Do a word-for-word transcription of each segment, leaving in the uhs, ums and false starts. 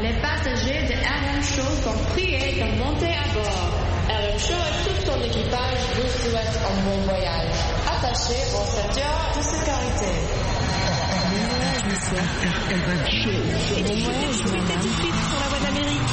Les passagers de R M Show sont priés de monter à bord. R M Show et tout son équipage vous souhaitent un bon voyage. Attachez vos ceintures de sécurité. Bon voyage, monsieur. R M Show. Bon voyage, madame. Tout de suite sur la voie d'Amérique.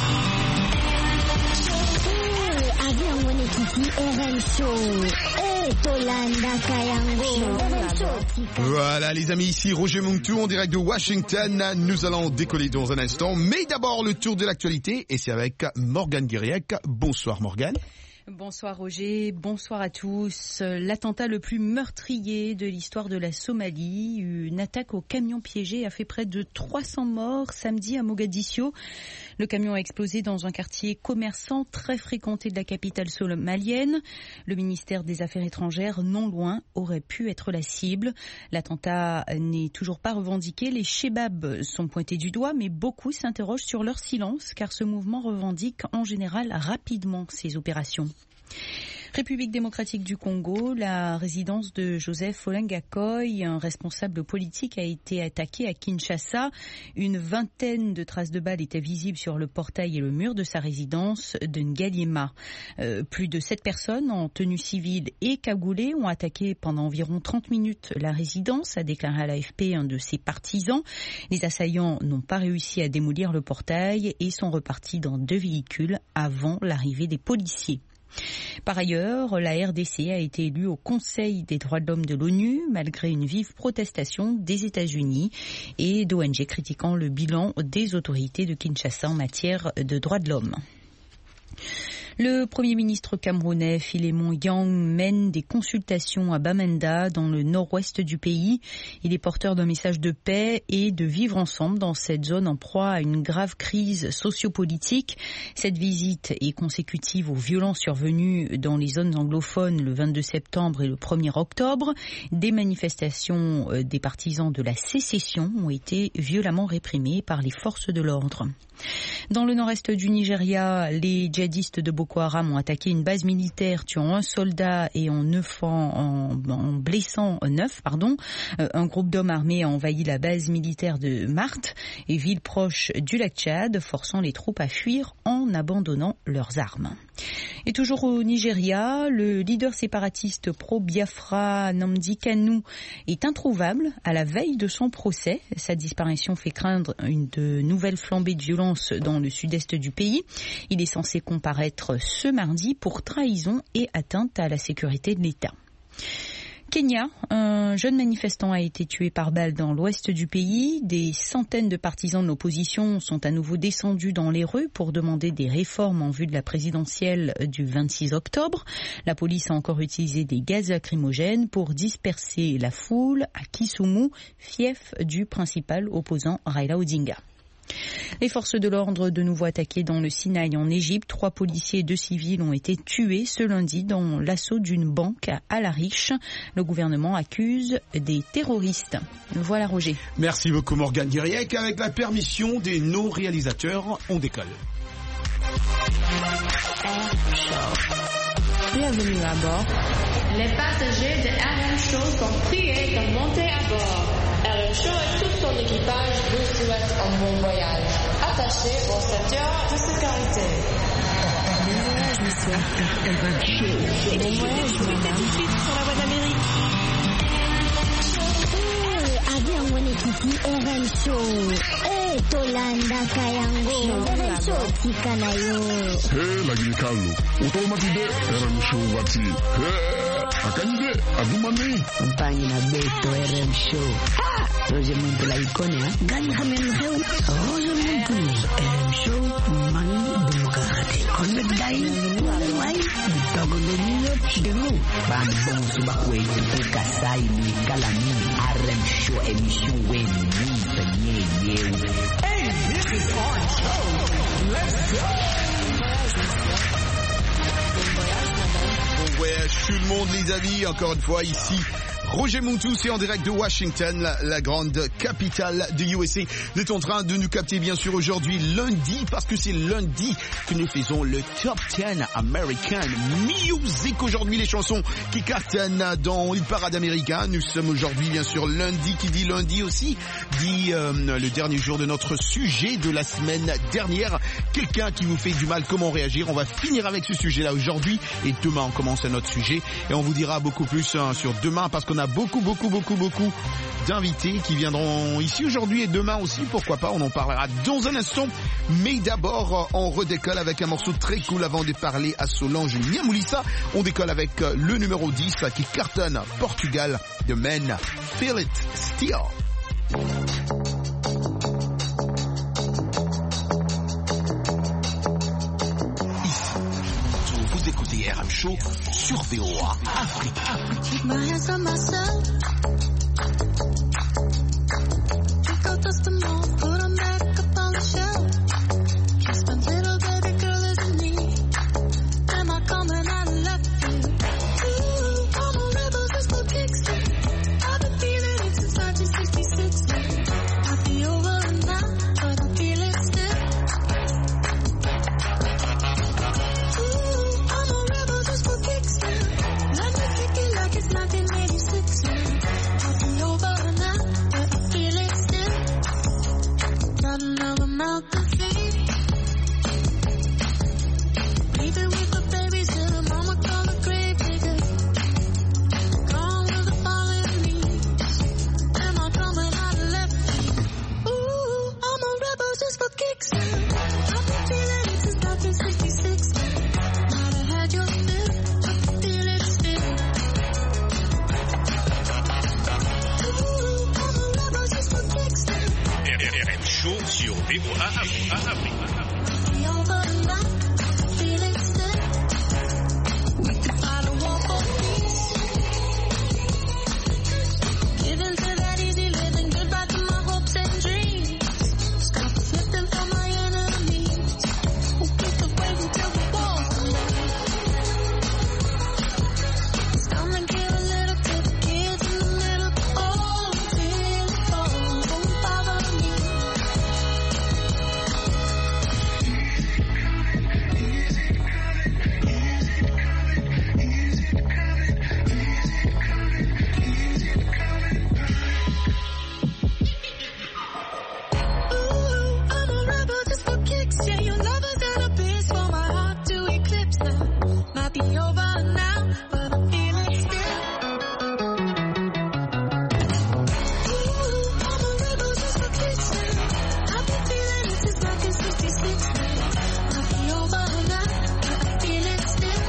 Avion Monekiti R M Show. Eh, Tolanda Kayango. R M Show. Voilà les amis, ici Roger Muntu en direct de Washington. Nous allons décoller dans un instant, mais d'abord le tour de l'actualité et c'est avec Morgane Guiriec. Bonsoir Morgane. Bonsoir Roger, bonsoir à tous. L'attentat le plus meurtrier de l'histoire de la Somalie, une attaque au camion piégé a fait près de trois cents morts samedi à Mogadiscio. Le camion a explosé dans un quartier commerçant très fréquenté de la capitale somalienne. Le ministère des Affaires étrangères, non loin, aurait pu être la cible. L'attentat n'est toujours pas revendiqué. Les Chebabs sont pointés du doigt, mais beaucoup s'interrogent sur leur silence, car ce mouvement revendique en général rapidement ces opérations. République démocratique du Congo, la résidence de Joseph Olengakoy, un responsable politique, a été attaquée à Kinshasa. Une vingtaine de traces de balles étaient visibles sur le portail et le mur de sa résidence de Ngaliema. Euh, plus de sept personnes en tenue civile et cagoulées ont attaqué pendant environ trente minutes la résidence, a déclaré à l'A F P un de ses partisans. Les assaillants n'ont pas réussi à démolir le portail et sont repartis dans deux véhicules avant l'arrivée des policiers. Par ailleurs, la R D C a été élue au Conseil des droits de l'homme de l'ONU malgré une vive protestation des États-Unis et d'O N G critiquant le bilan des autorités de Kinshasa en matière de droits de l'homme. Le Premier ministre camerounais Philémon Yang mène des consultations à Bamenda, dans le nord-ouest du pays. Il est porteur d'un message de paix et de vivre ensemble dans cette zone en proie à une grave crise sociopolitique. Cette visite est consécutive aux violences survenues dans les zones anglophones le vingt-deux septembre et le premier octobre. Des manifestations des partisans de la sécession ont été violemment réprimées par les forces de l'ordre. Dans le nord-est du Nigeria, les djihadistes de Boko Haram ont attaqué une base militaire, tuant un soldat et en, neuf, en, en blessant neuf. Pardon. Un groupe d'hommes armés a envahi la base militaire de Marte, et ville proche du lac Tchad, forçant les troupes à fuir en abandonnant leurs armes. Et toujours au Nigeria, le leader séparatiste pro-Biafra Nnamdi Kanu est introuvable à la veille de son procès. Sa disparition fait craindre une de nouvelles flambées de violence dans le sud-est du pays. Il est censé comparaître ce mardi pour trahison et atteinte à la sécurité de l'État. Kenya, un jeune manifestant a été tué par balle dans l'ouest du pays. Des centaines de partisans de l'opposition sont à nouveau descendus dans les rues pour demander des réformes en vue de la présidentielle du vingt-six octobre. La police a encore utilisé des gaz lacrymogènes pour disperser la foule à Kisumu, fief du principal opposant Raila Odinga. Les forces de l'ordre de nouveau attaquées dans le Sinaï en Égypte. Trois policiers et deux civils ont été tués ce lundi dans l'assaut d'une banque à Al-Arish. Le gouvernement accuse des terroristes. Voilà Roger. Merci beaucoup Morgane Guiriec. Avec la permission des nos réalisateurs, on décolle. Bienvenue à bord. Les passagers de R M Show sont priés de monter à bord. R M Show et tout son équipage vous souhaitent un bon voyage. Attachez vos ceintures de sécurité. Bon voyage, monsieur. R M Show. Bon voyage, madame. Tout de suite sur la voie d'Amérique. Avion Monekiti R M Show. Eh, Tolanda Kayango. R M Show Tikanayo. Hey, lagi Carlo. Automatide R M Show wati. Hey. Akanyide, agumani. Mpanyi na beto R M Show. Ha! Roger Muntu la ikone, ha? Gani hamen heu? Roger Muntu R M Show, mani bumukarate. Konbet gai, wai, togo domino, demu. Bambong subakwe, tuka sai, ni kalami. R M Show, emission wen, ni penye yeu. Hey, this is our show. Let's go! Bon voyage tout le monde les amis, encore une fois ici Roger Montou, c'est en direct de Washington, la, la grande capitale de U S A. Vous êtes en train de nous capter bien sûr aujourd'hui lundi, parce que c'est lundi que nous faisons le Top dix American Music. Aujourd'hui, les chansons qui cartonnent dans le parade américain. Nous sommes aujourd'hui bien sûr lundi, qui dit lundi aussi, dit euh, le dernier jour de notre sujet de la semaine dernière. Quelqu'un qui vous fait du mal, comment réagir? On va finir avec ce sujet-là aujourd'hui et demain on commence un autre sujet et on vous dira beaucoup plus hein, sur demain, parce qu'on a beaucoup, beaucoup, beaucoup, beaucoup d'invités qui viendront ici aujourd'hui et demain aussi, pourquoi pas, on en parlera dans un instant. Mais d'abord, on redécolle avec un morceau très cool avant de parler à Solange Nyamoulissa. On décolle avec le numéro dix qui cartonne Portugal de Men, Feel It Still. Vous écoutez R M Show sur V O A Afrique. Keep my hands on myself. Pick out dust them all, put them back up on the shelf. Kiss my little baby girl isn't me. Am I coming out of left field? Ooh, I'm a rebel just for kicks. I've been feeling it since nineteen sixty-six. I'll be over now, but I feel it still. Ooh, I'm a rebel just for kicks. Let me kick it like it's nineteen eighty-six. I'll be over now, but I feel it still. Got another mouth to feed. Leaving with the babies till the mama call the grave digger. Gone with the fallen leaves. Am I coming out of left field? Ooh, I'm a rebel just for kicks. I've been feeling it since nineteen sixty-six. Might have had your fill, but I feel it still. Ooh, I'm a rebel just for kicks. R M Show sur V O A Afrique. Be over now, feel it still. I don't want for peace. Giving to that easy living, goodbye to my hopes and dreams. Stop slipping for my enemies. Who keep the wait until the walls come down. It's time to give a little to the kids in the middle. Oh, feel it fall, won't bother me. Ooh, I'm a rebel just for kicks. Yeah, your love is at a base for my heart to eclipse now. Might be over now, but I feel it still. Ooh, I'm a rebel just for kicks now. I've been feeling it since nineteen sixty-six now. Might be over now, but I feel it still.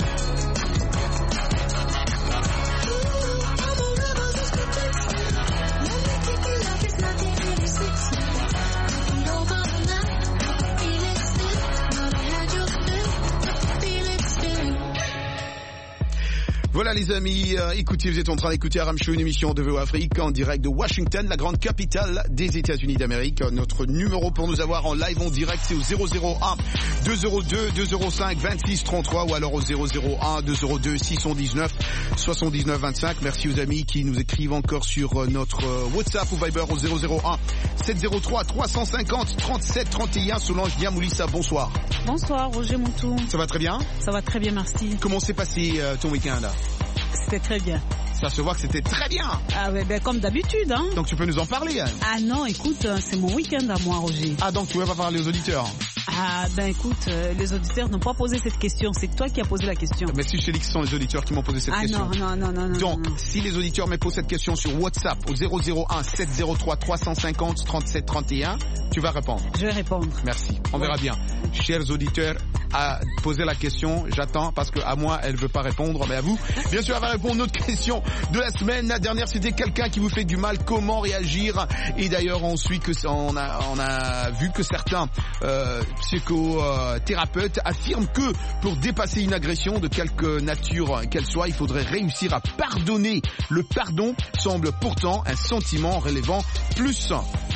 Ooh, I'm a rebel just for kicks now. Let me kick it like it's nineteen eighty-six now. Might be over now, but I feel it still. Might have had your fill, but I feel it still. Voilà les amis, euh, écoutez, vous êtes en train d'écouter R M Show, une émission de V O A Afrique en direct de Washington, la grande capitale des États-Unis d'Amérique. Notre numéro pour nous avoir en live en direct, c'est au zéro zéro un deux zéro deux deux zéro cinq vingt-six trente-trois ou alors au zéro zéro un deux zéro deux six un neuf soixante-dix-neuf vingt-cinq. Merci aux amis qui nous écrivent encore sur euh, notre euh, WhatsApp ou Viber au zéro zéro un sept zéro trois trois cent cinquante trente-sept trente et un. Solange Nyamoulissa, bonsoir. Bonsoir Roger Montou. Ça va très bien? Ça va très bien, merci. Comment s'est passé euh, ton week-end? C'était très bien. Ça se voit que c'était très bien. Ah ouais, ben comme d'habitude, hein. Donc tu peux nous en parler, hein? Ah non, écoute, c'est mon week-end à moi, Roger. Ah donc tu veux pas parler aux auditeurs? Ah ben écoute, euh, les auditeurs n'ont pas posé cette question, c'est toi qui as posé la question. Mais si je te dis que ce sont les auditeurs qui m'ont posé cette ah question. Ah non, non, non, non. Donc, non, non. si les auditeurs me posent cette question sur WhatsApp au zéro zéro un sept zéro trois trois cent cinquante trente-sept trente et un, tu vas répondre. Je vais répondre. Merci. On ouais. verra bien. Chers auditeurs, à poser la question, j'attends parce que à moi, elle veut pas répondre, mais à vous. Bien sûr, elle va répondre. Notre question de la semaine. La dernière, c'était quelqu'un qui vous fait du mal. Comment réagir? Et d'ailleurs, on suit que on a, on a vu que certains euh, psychothérapeutes affirment que pour dépasser une agression de quelque nature qu'elle soit, il faudrait réussir à pardonner. Le pardon semble pourtant un sentiment relevant plus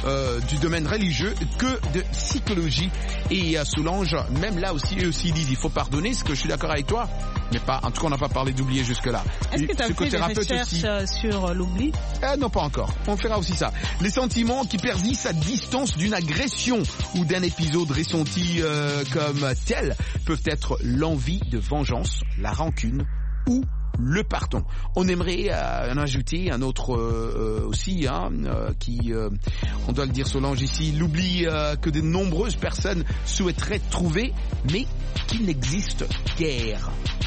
euh, du domaine religieux que de psychologie. Et euh, Solange, même là aussi, eux aussi disent il faut pardonner, ce que je suis d'accord avec toi, mais pas, en tout cas on n'a pas parlé d'oublier jusque-là. Est-ce que tu as fait des recherches aussi sur euh, l'oubli? euh, Non, pas encore. On fera aussi ça. Les sentiments qui persistent à distance d'une agression ou d'un épisode ressenti euh, comme tel peuvent être l'envie de vengeance, la rancune ou le pardon. On aimerait euh, en ajouter un autre euh, aussi, hein, euh, qui, euh, on doit le dire Solange ici, l'oubli euh, que de nombreuses personnes souhaiteraient trouver, mais qui n'existe guère.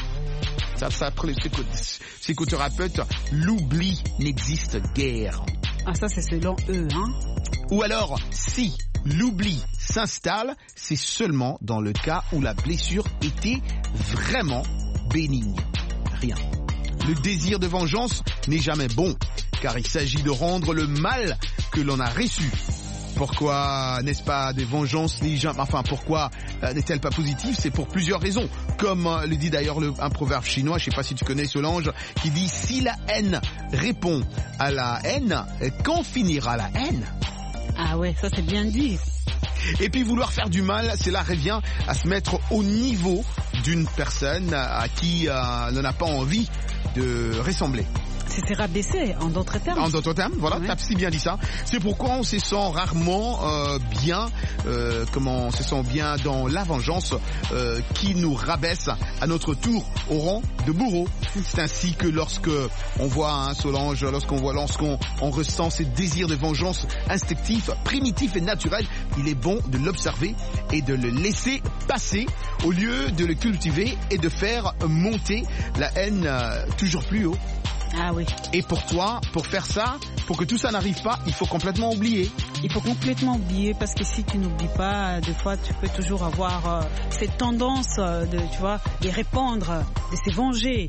Ça, ça, pour les psychothérapeutes, l'oubli n'existe guère. Ah, ça, c'est selon eux, hein. Ou alors, si l'oubli s'installe, c'est seulement dans le cas où la blessure était vraiment bénigne. Rien. Le désir de vengeance n'est jamais bon, car il s'agit de rendre le mal que l'on a reçu. Pourquoi n'est-ce pas des vengeances légères, enfin pourquoi euh, n'est-elle pas positive? C'est pour plusieurs raisons. Comme euh, le dit d'ailleurs le, un proverbe chinois, je ne sais pas si tu connais Solange, qui dit si la haine répond à la haine, quand finira la haine? Ah ouais, ça c'est bien dit. Et puis vouloir faire du mal, cela revient à se mettre au niveau d'une personne à qui euh, l'on n'a pas envie de ressembler. C'est se rabaisser, en d'autres termes. En d'autres termes, voilà, ouais. T'as si bien dit ça. C'est pourquoi on se sent rarement euh, bien, euh, comment on se sent bien dans la vengeance euh, qui nous rabaisse à notre tour au rang de bourreau. C'est ainsi que lorsque on voit hein, Solange, lorsqu'on voit, lorsqu'on on ressent ces désirs de vengeance instinctifs, primitifs et naturels, il est bon de l'observer et de le laisser passer au lieu de le cultiver et de faire monter la haine euh, toujours plus haut. Ah oui. Et pour toi, pour faire ça, pour que tout ça n'arrive pas, il faut complètement oublier. Il faut complètement oublier parce que si tu n'oublies pas, des fois tu peux toujours avoir euh, cette tendance euh, de, tu vois, de répandre, de se venger.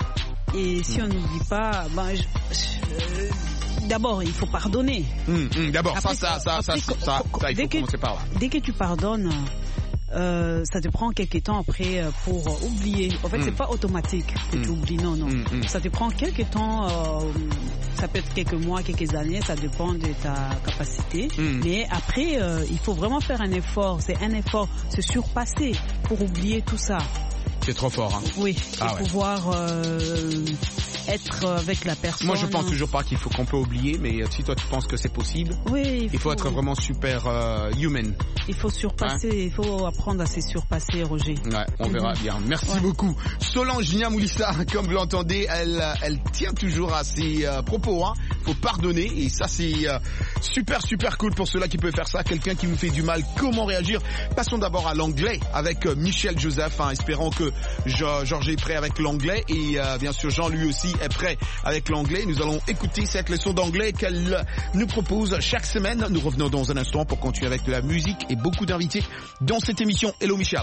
Et si mmh. on n'oublie pas, ben, je, je, euh, d'abord il faut pardonner. Mmh, mmh, d'abord, après, ça, ça, ça, ça, ça, ça, ça, il faut que, commencer par là. Dès que tu pardonnes. Euh, ça te prend quelques temps après euh, pour euh, oublier. En fait, mm. c'est pas automatique que mm. tu oublies. Non, non. Mm, mm. Ça te prend quelques temps. Euh, ça peut être quelques mois, quelques années. Ça dépend de ta capacité. Mm. Mais après, euh, il faut vraiment faire un effort. C'est un effort, se surpasser pour oublier tout ça. C'est trop fort. Hein. Oui. Ah, et ouais. pouvoir euh, être avec la personne. Moi, je pense toujours pas qu'il faut qu'on peut oublier, mais si toi tu penses que c'est possible, oui, il, il faut, faut être vraiment super euh, human. Il faut surpasser, hein? Il faut apprendre à se surpasser, Roger. Ouais, on verra mm-hmm. bien. Merci ouais. beaucoup. Solange Niamoulissa, comme vous l'entendez, elle, elle tient toujours à ses euh, propos. Hein. Faut pardonner et ça c'est euh, super super cool pour ceux-là qui peuvent faire ça. Quelqu'un qui nous fait du mal, comment réagir? Passons d'abord à l'anglais avec euh, Michel Joseph. Hein, espérons que Georges est prêt avec l'anglais et euh, bien sûr Jean lui aussi est prêt avec l'anglais. Nous allons écouter cette leçon d'anglais qu'elle nous propose chaque semaine. Nous revenons dans un instant pour continuer avec de la musique et beaucoup d'invités dans cette émission. Hello Michel.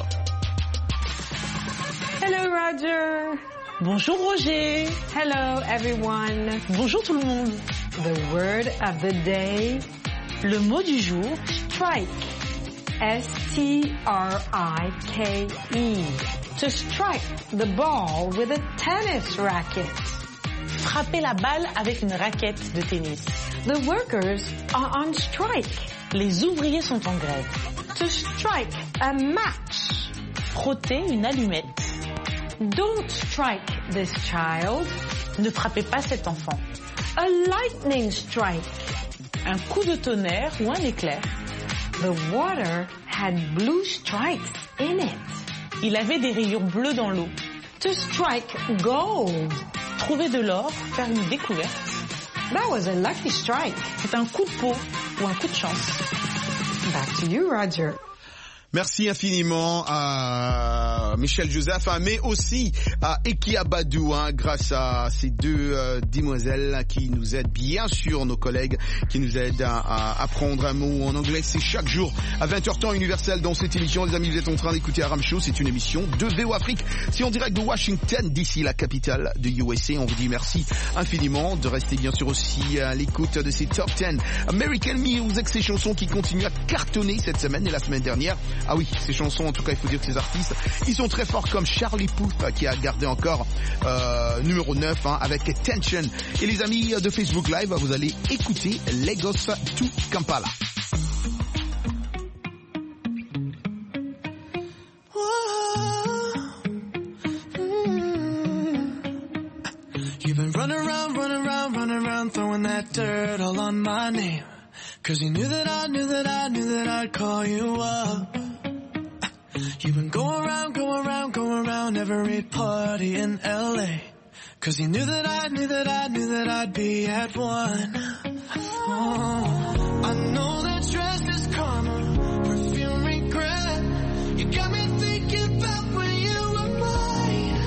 Hello Roger. Bonjour Roger. Hello everyone. Bonjour tout le monde. The word of the day. Le mot du jour. Strike. S T R I K E. To strike the ball with a tennis racket. Frapper la balle avec une raquette de tennis. The workers are on strike. Les ouvriers sont en grève. To strike a match. Frotter une allumette. Don't strike this child. Ne frappez pas cet enfant. A lightning strike. Un coup de tonnerre ou un éclair. The water had blue stripes in it. Il avait des rayures bleues dans l'eau. To strike gold. Trouver de l'or, faire une découverte. That was a lucky strike. C'est un coup de peau ou un coup de chance. Back to you, Roger. Merci infiniment à Michel Joseph, hein, mais aussi à Eki Abadou, hein, grâce à ces deux euh, demoiselles qui nous aident, bien sûr nos collègues qui nous aident à, à apprendre un mot en anglais. C'est chaque jour à vingt heures temps universel dans cette émission. Les amis, vous êtes en train d'écouter Aram Show, c'est une émission de V O Afrique. C'est en direct de Washington, d'ici la capitale de U S A. On vous dit merci infiniment de rester bien sûr aussi à l'écoute de ces Top dix American Music, ces chansons qui continuent à cartonner cette semaine et la semaine dernière. Ah oui, ces chansons, en tout cas, il faut dire que ces artistes, ils sont très forts comme Charlie Puth qui a gardé encore euh, numéro neuf hein, avec Tension. Et les amis de Facebook Live, vous allez écouter Lagos to Kampala. You've been running around, running around, running around, throwing that dirt all on my name. Cause you knew that I knew that I knew that I'd call you up. You've been going around, going around, going around every party in L A. Cause you knew that I knew that I knew that I'd be at one. Oh, I know that dress is karma, perfume regret. You got me thinking about when you were mine.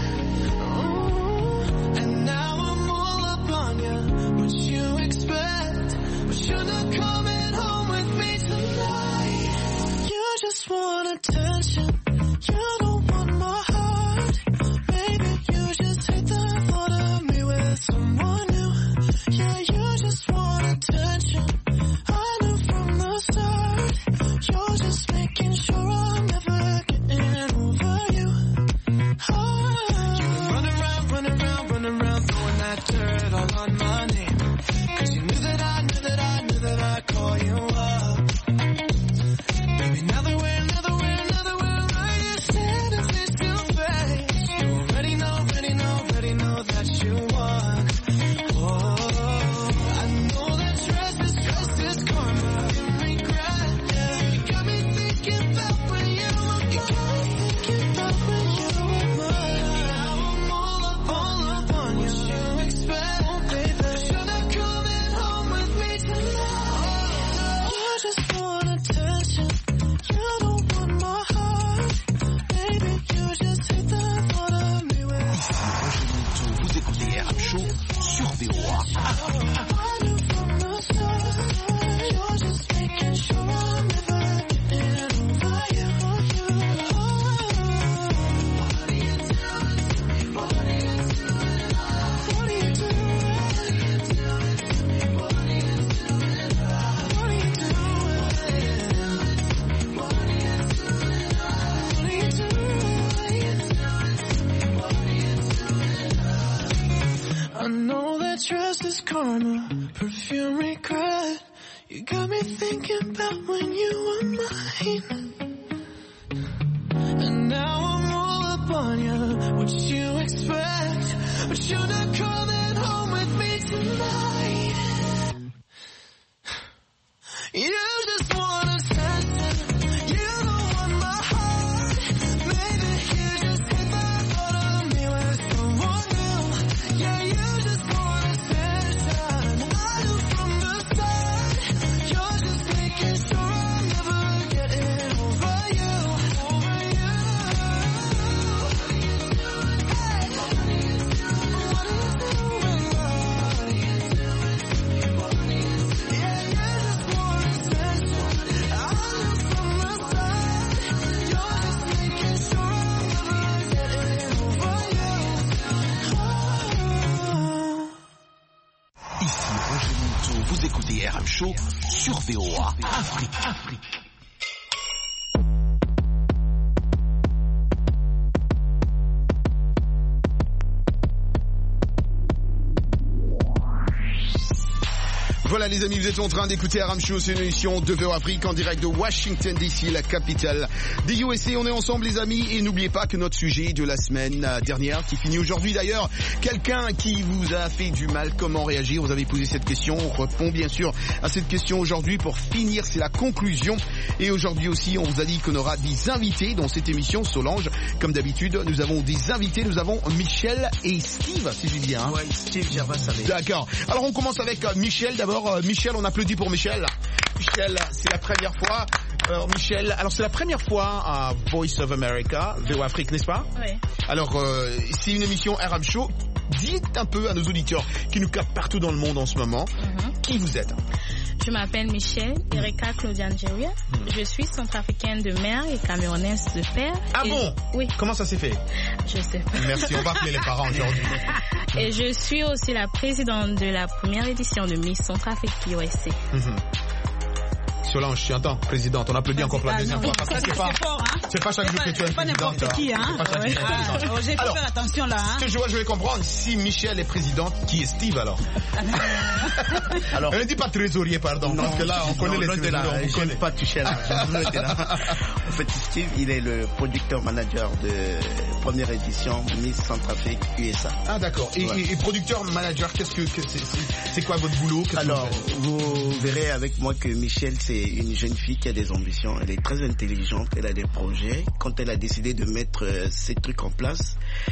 Oh, and now I'm all up on you. What you expect? But you're not coming home with me tonight. You just want attention. You don't want my heart. Maybe you just hate the thought of me with someone new. Yeah, you just want attention. I knew from the start. You're just making sure I'm never getting over you. Oh, you've been running around, running around, running around, throwing that dirt all on my name. Cause you knew that I knew that I knew that I'd call you up. Baby, now that we're, now that we're, now that we're right here standing face to face, you already know, already know, already know that you won. Oh, I know that dress is, dress is karma, regret. Yeah, you got me thinking about when you were mine. Thinking about when you were mine. Now I'm all up, all up on you. What you expect, oh, baby? But you're not coming home with me tonight. You just want attention. You don't want my heart. Baby, you just hate the thought of me with. Vous écoutez R M Show sur V O A. I knew from the start. You're just making sure I'm never getting over you. What are you doing? What are you doing? What are you doing? What are you doing? What are you doing? What are you doing? I know that dress is karma, perfume regret. You got me thinking about when you were mine. And now I'm all up on you. What you expect? But you're not coming home with me tonight. You just want attention. You don't want my heart. Maybe you just hate the thought of me with someone new. Yeah, you just want attention. I knew from the start. You're just making sure I'm never getting over you. Over you. What are you doing? Hey, what are you doing? What are you doing? What are you doing? What are you doing? Yeah, you just want attention. I knew from the start. You're just making sure I'm never getting over you. Oh. Ici Roger Monteau, vous écoutez R M Show sur V O A Afrique. Afrique. Voilà les amis, vous êtes en train d'écouter R M Show, c'est une émission de V O A Afrique en direct de Washington D C, la capitale des U S A. On est ensemble les amis et n'oubliez pas que notre sujet de la semaine dernière, qui finit aujourd'hui d'ailleurs, quelqu'un qui vous a fait du mal, comment réagir? Vous avez posé cette question, on répond bien sûr à cette question aujourd'hui pour finir, c'est la conclusion. Et aujourd'hui aussi, on vous a dit qu'on aura des invités dans cette émission, Solange. Comme d'habitude, nous avons des invités, nous avons Michel et Steve, si j'ai bien. Hein. Ouais, Steve Gervais. D'accord. Alors on commence avec Michel d'abord. Michel, on applaudit pour Michel. Michel, c'est la première fois. Alors Michel, alors c'est la première fois à Voice of America, V O A Afrique, n'est-ce pas? Oui. Alors euh, c'est une émission R M Show. Dites un peu à nos auditeurs qui nous captent partout dans le monde en ce moment, mm-hmm. qui vous êtes? Je m'appelle Michel Erika Claudia Ngeria. Mm. Je suis centrafricaine de mère et camerounaise de père. Ah et bon? Oui. Comment ça s'est fait? Je sais pas. Merci, on va appeler les parents aujourd'hui. Et je suis aussi la présidente de la première édition de Miss Centrafrique U S A. Mm-hmm. Solange, tu entends, présidente, on applaudit encore pour la deuxième fois. Parce que c'est pas, fort, hein. c'est pas chaque jour que tu es C'est pas n'importe qui, hein. C'est pas chaque jour que tu es présidente. Ah, Roger, faut faire attention là, hein. Ce que je vois, je vais comprendre, si Michel est présidente, qui est Steve alors? Alors, ne dis pas trésorier, pardon, non, parce que là, on connaît non, les trésoriers. là, on Je connaît. n'aime pas toucher là. En fait, Steve, il est le producteur manager de première édition Miss Centrafrique U S A. Ah d'accord. Et, Ouais. et, et producteur manager, qu'est-ce que, que c'est, c'est, c'est quoi votre boulot? Qu'est-ce Alors, que vous, vous verrez avec moi que Michel, c'est une jeune fille qui a des ambitions. Elle est très intelligente, elle a des projets. Quand elle a décidé de mettre euh, ces trucs en place,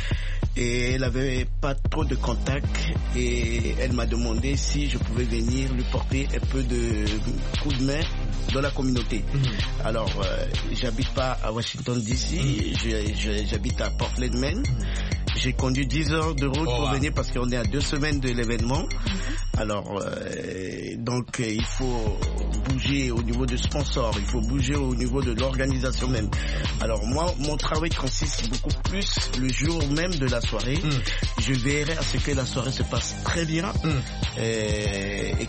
et elle avait pas trop de contacts, et elle m'a demandé si je pouvais venir lui porter un peu de coup de main dans la communauté. Mm-hmm. Alors, euh, j'habite pas à Washington D C, mm-hmm. je, je, j'habite à Portland, Maine. Mm-hmm. J'ai conduit dix heures de route oh, pour venir parce qu'on est à deux semaines de l'événement. Mm-hmm. Alors, euh, donc, euh, il faut bouger au niveau de sponsors, il faut bouger au niveau de l'organisation même. Alors, moi, mon travail consiste beaucoup plus le jour même de la soirée. Mm. Je veillerai à ce que la soirée se passe très bien mm. euh, et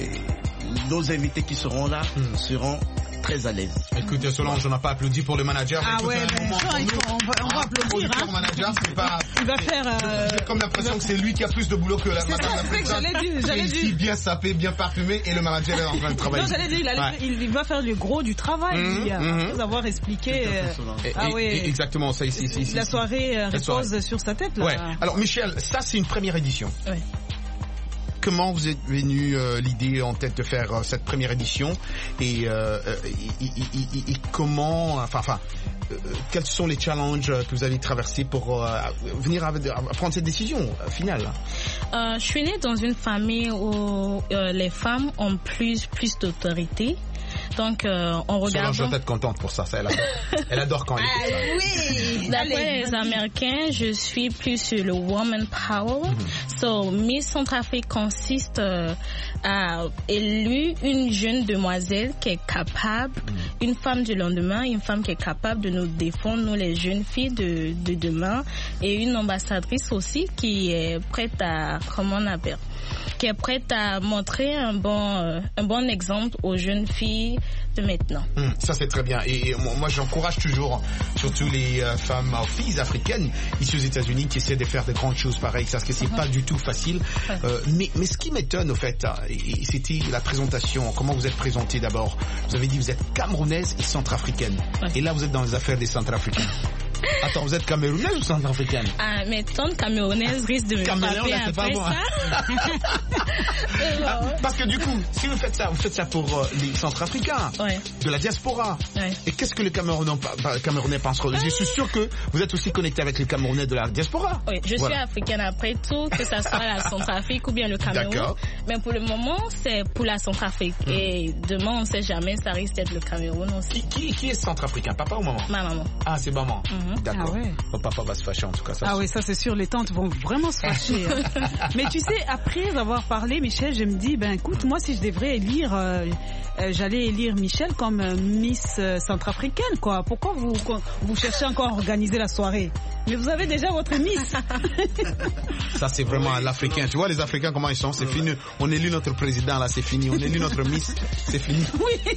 que nos invités qui seront là mm. seront très à l'aise. Écoute, Solange, on n'a pas applaudi pour le manager. Ah ouais, mais ça, il faut, on va, on va applaudir. Hein. Manager, c'est pas, il va faire. Euh, j'ai comme l'impression va... que c'est lui qui a plus de boulot que la c'est madame ça, la présidente. J'allais dire, j'allais dire. Bien sapé, bien parfumé, et le manager est en train de travailler. Non, j'allais dire, il, allait, ouais. il, il va faire le gros du travail, mmh, lui, mmh. après avoir expliqué. Euh, et, ah ouais. Et, exactement, ça ici. ici, ici la soirée euh, repose soirée. Sur sa tête là. Ouais. Alors Michel, ça c'est une première édition. Ouais. Comment vous êtes venu euh, l'idée en tête de faire euh, cette première édition et, euh, et, et, et, et comment, enfin, enfin, euh, quels sont les challenges que vous avez traversés pour euh, venir à, à prendre cette décision euh, finale? euh, Je suis née dans une famille où euh, les femmes ont plus plus d'autorité. Donc, euh, on regarde. Solange doit être contente pour ça. ça elle, adore. elle adore quand elle écoute ça. Oui. D'après les Américains, je suis plus sur le woman power. Mm-hmm. So, Miss Centrafrique consiste euh, à élu une jeune demoiselle qui est capable, mm-hmm. une femme du lendemain, une femme qui est capable de nous défendre, nous les jeunes filles de, de demain, et une ambassadrice aussi qui est prête à, comment on appelle, qui est prête à montrer un bon, euh, un bon exemple aux jeunes filles de maintenant. Mmh, ça c'est très bien. Et, et moi j'encourage toujours, surtout les euh, femmes, euh, filles africaines ici aux États-Unis qui essaient de faire de grandes choses pareilles, parce que c'est mmh. pas du tout facile. Ouais. Euh, mais, mais ce qui m'étonne au fait, et, et c'était la présentation, comment vous êtes présentée d'abord. Vous avez dit vous êtes camerounaise et centrafricaine. Ouais. Et là vous êtes dans les affaires des centrafricains. Attends, vous êtes camerounaise ou centrafricaine? Ah, mais tant camerounaise risque de me frapper après bon, ça. Ah, parce que du coup, si vous faites ça, vous faites ça pour euh, les centrafricains, ouais. de la diaspora. Ouais. Et qu'est-ce que les Camerounais, Camerounais pensent? ah. Je suis sûr que vous êtes aussi connecté avec les Camerounais de la diaspora. Oui, je voilà. suis africaine après tout, que ça soit la Centrafrique ou bien le Cameroun. D'accord. Mais pour le moment, c'est pour la Centrafrique. Mmh. Et demain, on ne sait jamais, ça risque d'être le Cameroun aussi. Qui, qui, qui est centrafricain, papa ou maman? Ma maman. Ah, c'est maman. Mmh. D'accord. Ah ouais. Mon papa va se fâcher en tout cas. Ça, ah oui, ça c'est sûr, les tantes vont vraiment se fâcher. Hein. Mais tu sais, après avoir parlé, Michel, je me dis, ben écoute, moi si je devrais élire, euh, euh, j'allais élire Michel comme euh, Miss euh, centrafricaine, quoi. Pourquoi vous, vous cherchez encore à organiser la soirée? Mais vous avez déjà votre Miss. Ça c'est vraiment oui, l'Africain. Tu vois les Africains comment ils sont? C'est oui. fini. On élit notre président là, c'est fini. On élit notre Miss, c'est fini. Oui.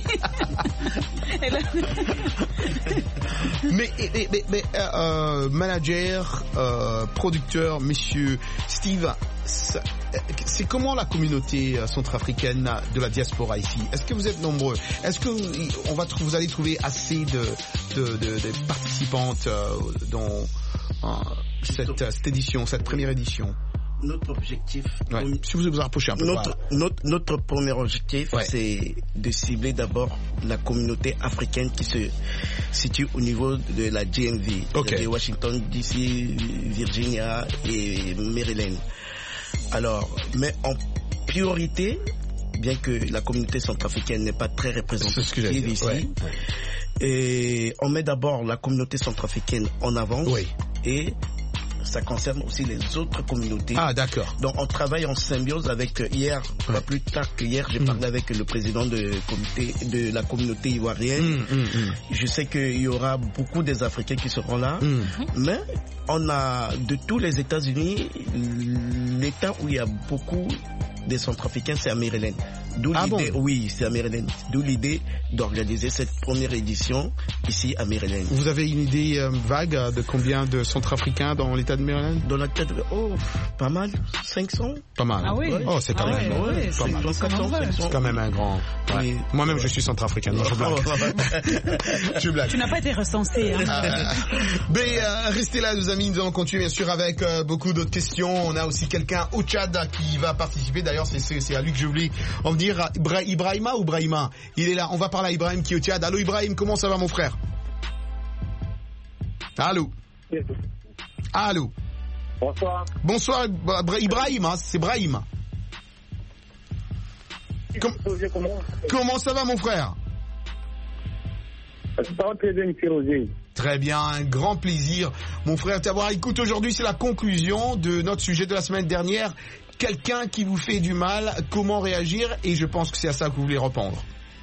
mais mais, mais, mais euh, manager, euh, producteur, monsieur Steve, c'est comment la communauté centrafricaine de la diaspora ici? Est-ce que vous êtes nombreux? Est-ce que on va vous allez trouver assez de de, de, de participantes dans euh, cette, cette édition, cette première édition? Notre objectif, ouais. si vous vous rapprochez un peu, notre, notre, notre premier objectif, ouais. c'est de cibler d'abord la communauté africaine qui se situe au niveau de la D M V, okay. de Washington D C, Virginia et Maryland. Alors, mais en priorité, bien que la communauté centrafricaine n'est pas très représentative ici, ouais. et on met d'abord la communauté centrafricaine en avant, oui. et ça concerne aussi les autres communautés. Ah, d'accord. Donc, on travaille en symbiose avec, hier, ouais. pas plus tard qu'hier, j'ai mmh. parlé avec le président de, comité, de la communauté ivoirienne. Mmh, mmh, mmh. Je sais qu'il y aura beaucoup des Africains qui seront là, mmh. mais on a, de tous les États-Unis, l'État où il y a beaucoup des Centrafricains, c'est à Maryland. D'où Ah l'idée, bon? oui, c'est à Maryland. D'où l'idée d'organiser cette première édition ici à Maryland. Vous avez une idée euh, vague euh, de combien de Centrafricains dans l'État de Maryland? Dans la tête, oh, pas mal, cinq cents. Pas mal. Ah oui. Oh, c'est quand Ah même. ouais, ouais, pas c'est mal. quand même vrai. C'est quand même un grand. Ouais. Oui. Moi-même, je suis centrafricain. Non, je blague. je blague. Tu n'as pas été recensé. Hein. Euh, mais euh, restez là, nos amis. Nous allons continuer bien sûr avec euh, beaucoup d'autres questions. On a aussi quelqu'un au Tchad qui va participer. D'ailleurs, c'est, c'est, c'est à lui que je voulais en venir. Ibra- Ibrahima ou Brahima? Il est là. On va parler à Ibrahim qui est au Tchad. Allô Ibrahim, comment ça va mon frère? Allô? Allô? Bonsoir. Bonsoir Ibrahim, hein, c'est Brahim. Com- comment ça va mon frère? Ça va très bien, monsieur Roger. Très bien, un grand plaisir mon frère de t'avoir. Écoute, aujourd'hui c'est la conclusion de notre sujet de la semaine dernière. Quelqu'un qui vous fait du mal, comment réagir? Et je pense que c'est à ça que vous voulez répondre.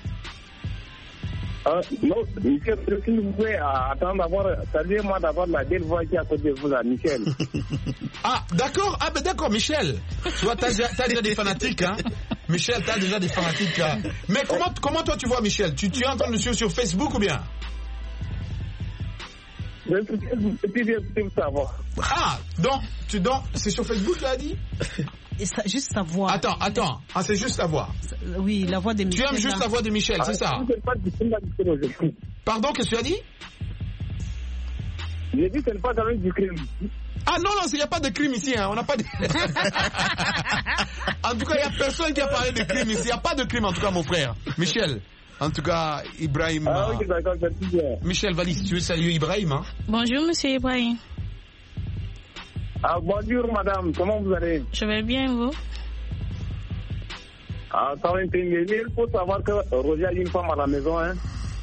Euh, non, monsieur, s'il vous plaît, attendre d'avoir, saluez-moi d'avoir la belle voix qui est à côté de vous, là, Michel. Ah, d'accord, ah ben d'accord, Michel. Tu vois, t'as déjà, t'as déjà des fanatiques, hein. Michel, t'as déjà des fanatiques, là. Mais comment, comment toi tu vois, Michel? Tu, tu es en train de le suivre sur Facebook ou bien? Je suis bien sûr savoir. Ah, donc, tu, donc, c'est sur Facebook, là, dit? Et ça, juste sa voix. Attends, attends, ah, c'est juste la voix. Oui, la voix de Michel. Tu aimes juste la voix de Michel, c'est ça? Pardon, qu'est-ce que tu as dit? J'ai dit que ce n'est pas dans du crime. Ah non, non, il n'y a pas de crime ici, hein. On n'a pas de... En tout cas, il n'y a personne qui a parlé de crime ici. Il n'y a pas de crime, en tout cas, mon frère. Michel. En tout cas, Ibrahim. Ah oui, d'accord, c'est bien. Michel, vas-y, tu veux saluer Ibrahim, hein? Bonjour, monsieur Ibrahim. Ah, bonjour, madame. Comment vous allez? Je vais bien, vous? Ah, ça va un peu mieux. Il faut savoir que Roger a une femme à la maison, hein.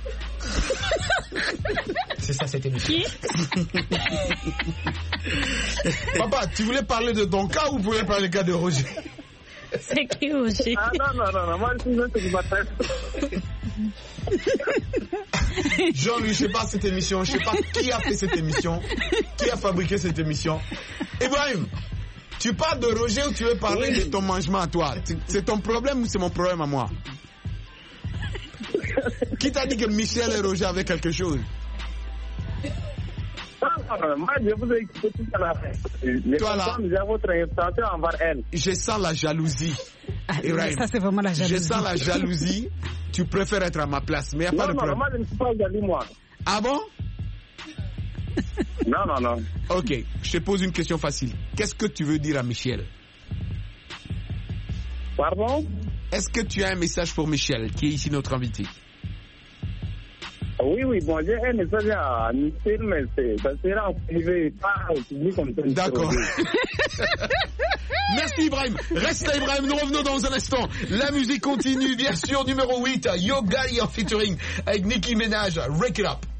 C'est ça, c'était Michel. Qui? Papa, tu voulais parler de ton cas ou vous voulez parler du cas de Roger? C'est qui, Roger? Ah, non, non, non, non. Moi, je suis un célibataire. Jean-Louis, je sais pas cette émission, je sais pas qui a fait cette émission, qui a fabriqué cette émission. Ibrahim, tu parles de Roger ou tu veux parler oui. de ton mangement à toi? C'est ton problème ou c'est mon problème à moi? Qui t'a dit que Michel et Roger avaient quelque chose? Moi, je vous ai écouté tout à l'heure. Les Toi là, j'ai votre intention envers elle. Je sens la jalousie. Ah, ça, c'est vraiment la jalousie. Je sens la jalousie. Tu préfères être à ma place, mais il n'y a non, pas de non, problème. Non, moi, je ne suis pas jaloux, moi. Ah bon? Non, non, non. Ok, je te pose une question facile. Qu'est-ce que tu veux dire à Michel? Pardon? Est-ce que tu as un message pour Michel, qui est ici notre invité? Oui, oui, bon, j'ai un message à Michel, mais c'est, ça sera en privé, pas au public comme ça. D'accord. Merci Ibrahim. Reste là Ibrahim, nous revenons dans un instant. La musique continue, bien sûr, numéro huit, Yo Gotti en featuring avec Nicki Minaj, Wake It Up.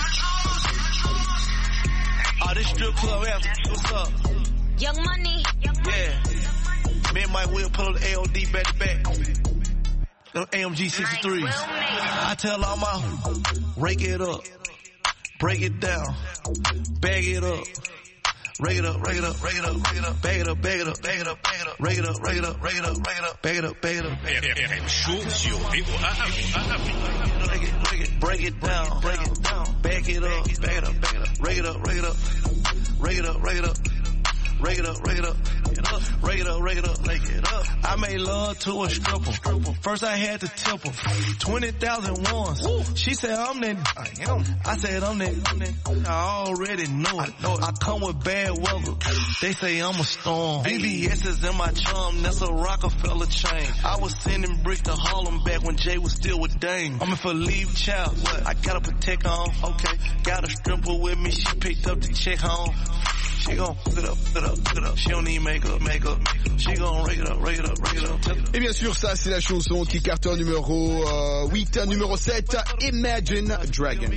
Oh, this strip club anthem. What's up? Young Money. Yeah. Me and Mike Will pull the A O D back to back. Them A M G sixty-threes. I tell all my rake it up, break it down, bag it up. Rake it up, rake it up, rake it up, rake it up, bag it up, bag it up, bag it up, bag it up, rake it up, rake it up, rake it up, rake it up, bag it up, bag it up. R M Show sur V O A Afrique. Rake it, rake it, break it down, break it down, bag it up, bag it up, bag it up, rake it up, rake it up, rake it up, rake it up. Rake it up, rake it up, rake it up, rake it up, rake it up. I made love to a stripper. First I had to tip her. twenty thousand ones. She said I'm that. I said I'm that. I already know it. I come with bad weather. They say I'm a storm. V V S is in my charm. That's a Rockefeller chain. I was sending bricks to Harlem back when Jay was still with Dame. I'm in for leave child. I gotta protect on. Okay. Got a stripper with me. She picked up the check home. She gon' hook it up, hook it up, hook it up. She don't need makeup, makeup. She gon' rake it up, rake it up, rake it up. Et bien sûr, ça c'est la chanson qui cartonne numéro euh, huit, numéro sept, Imagine Dragon.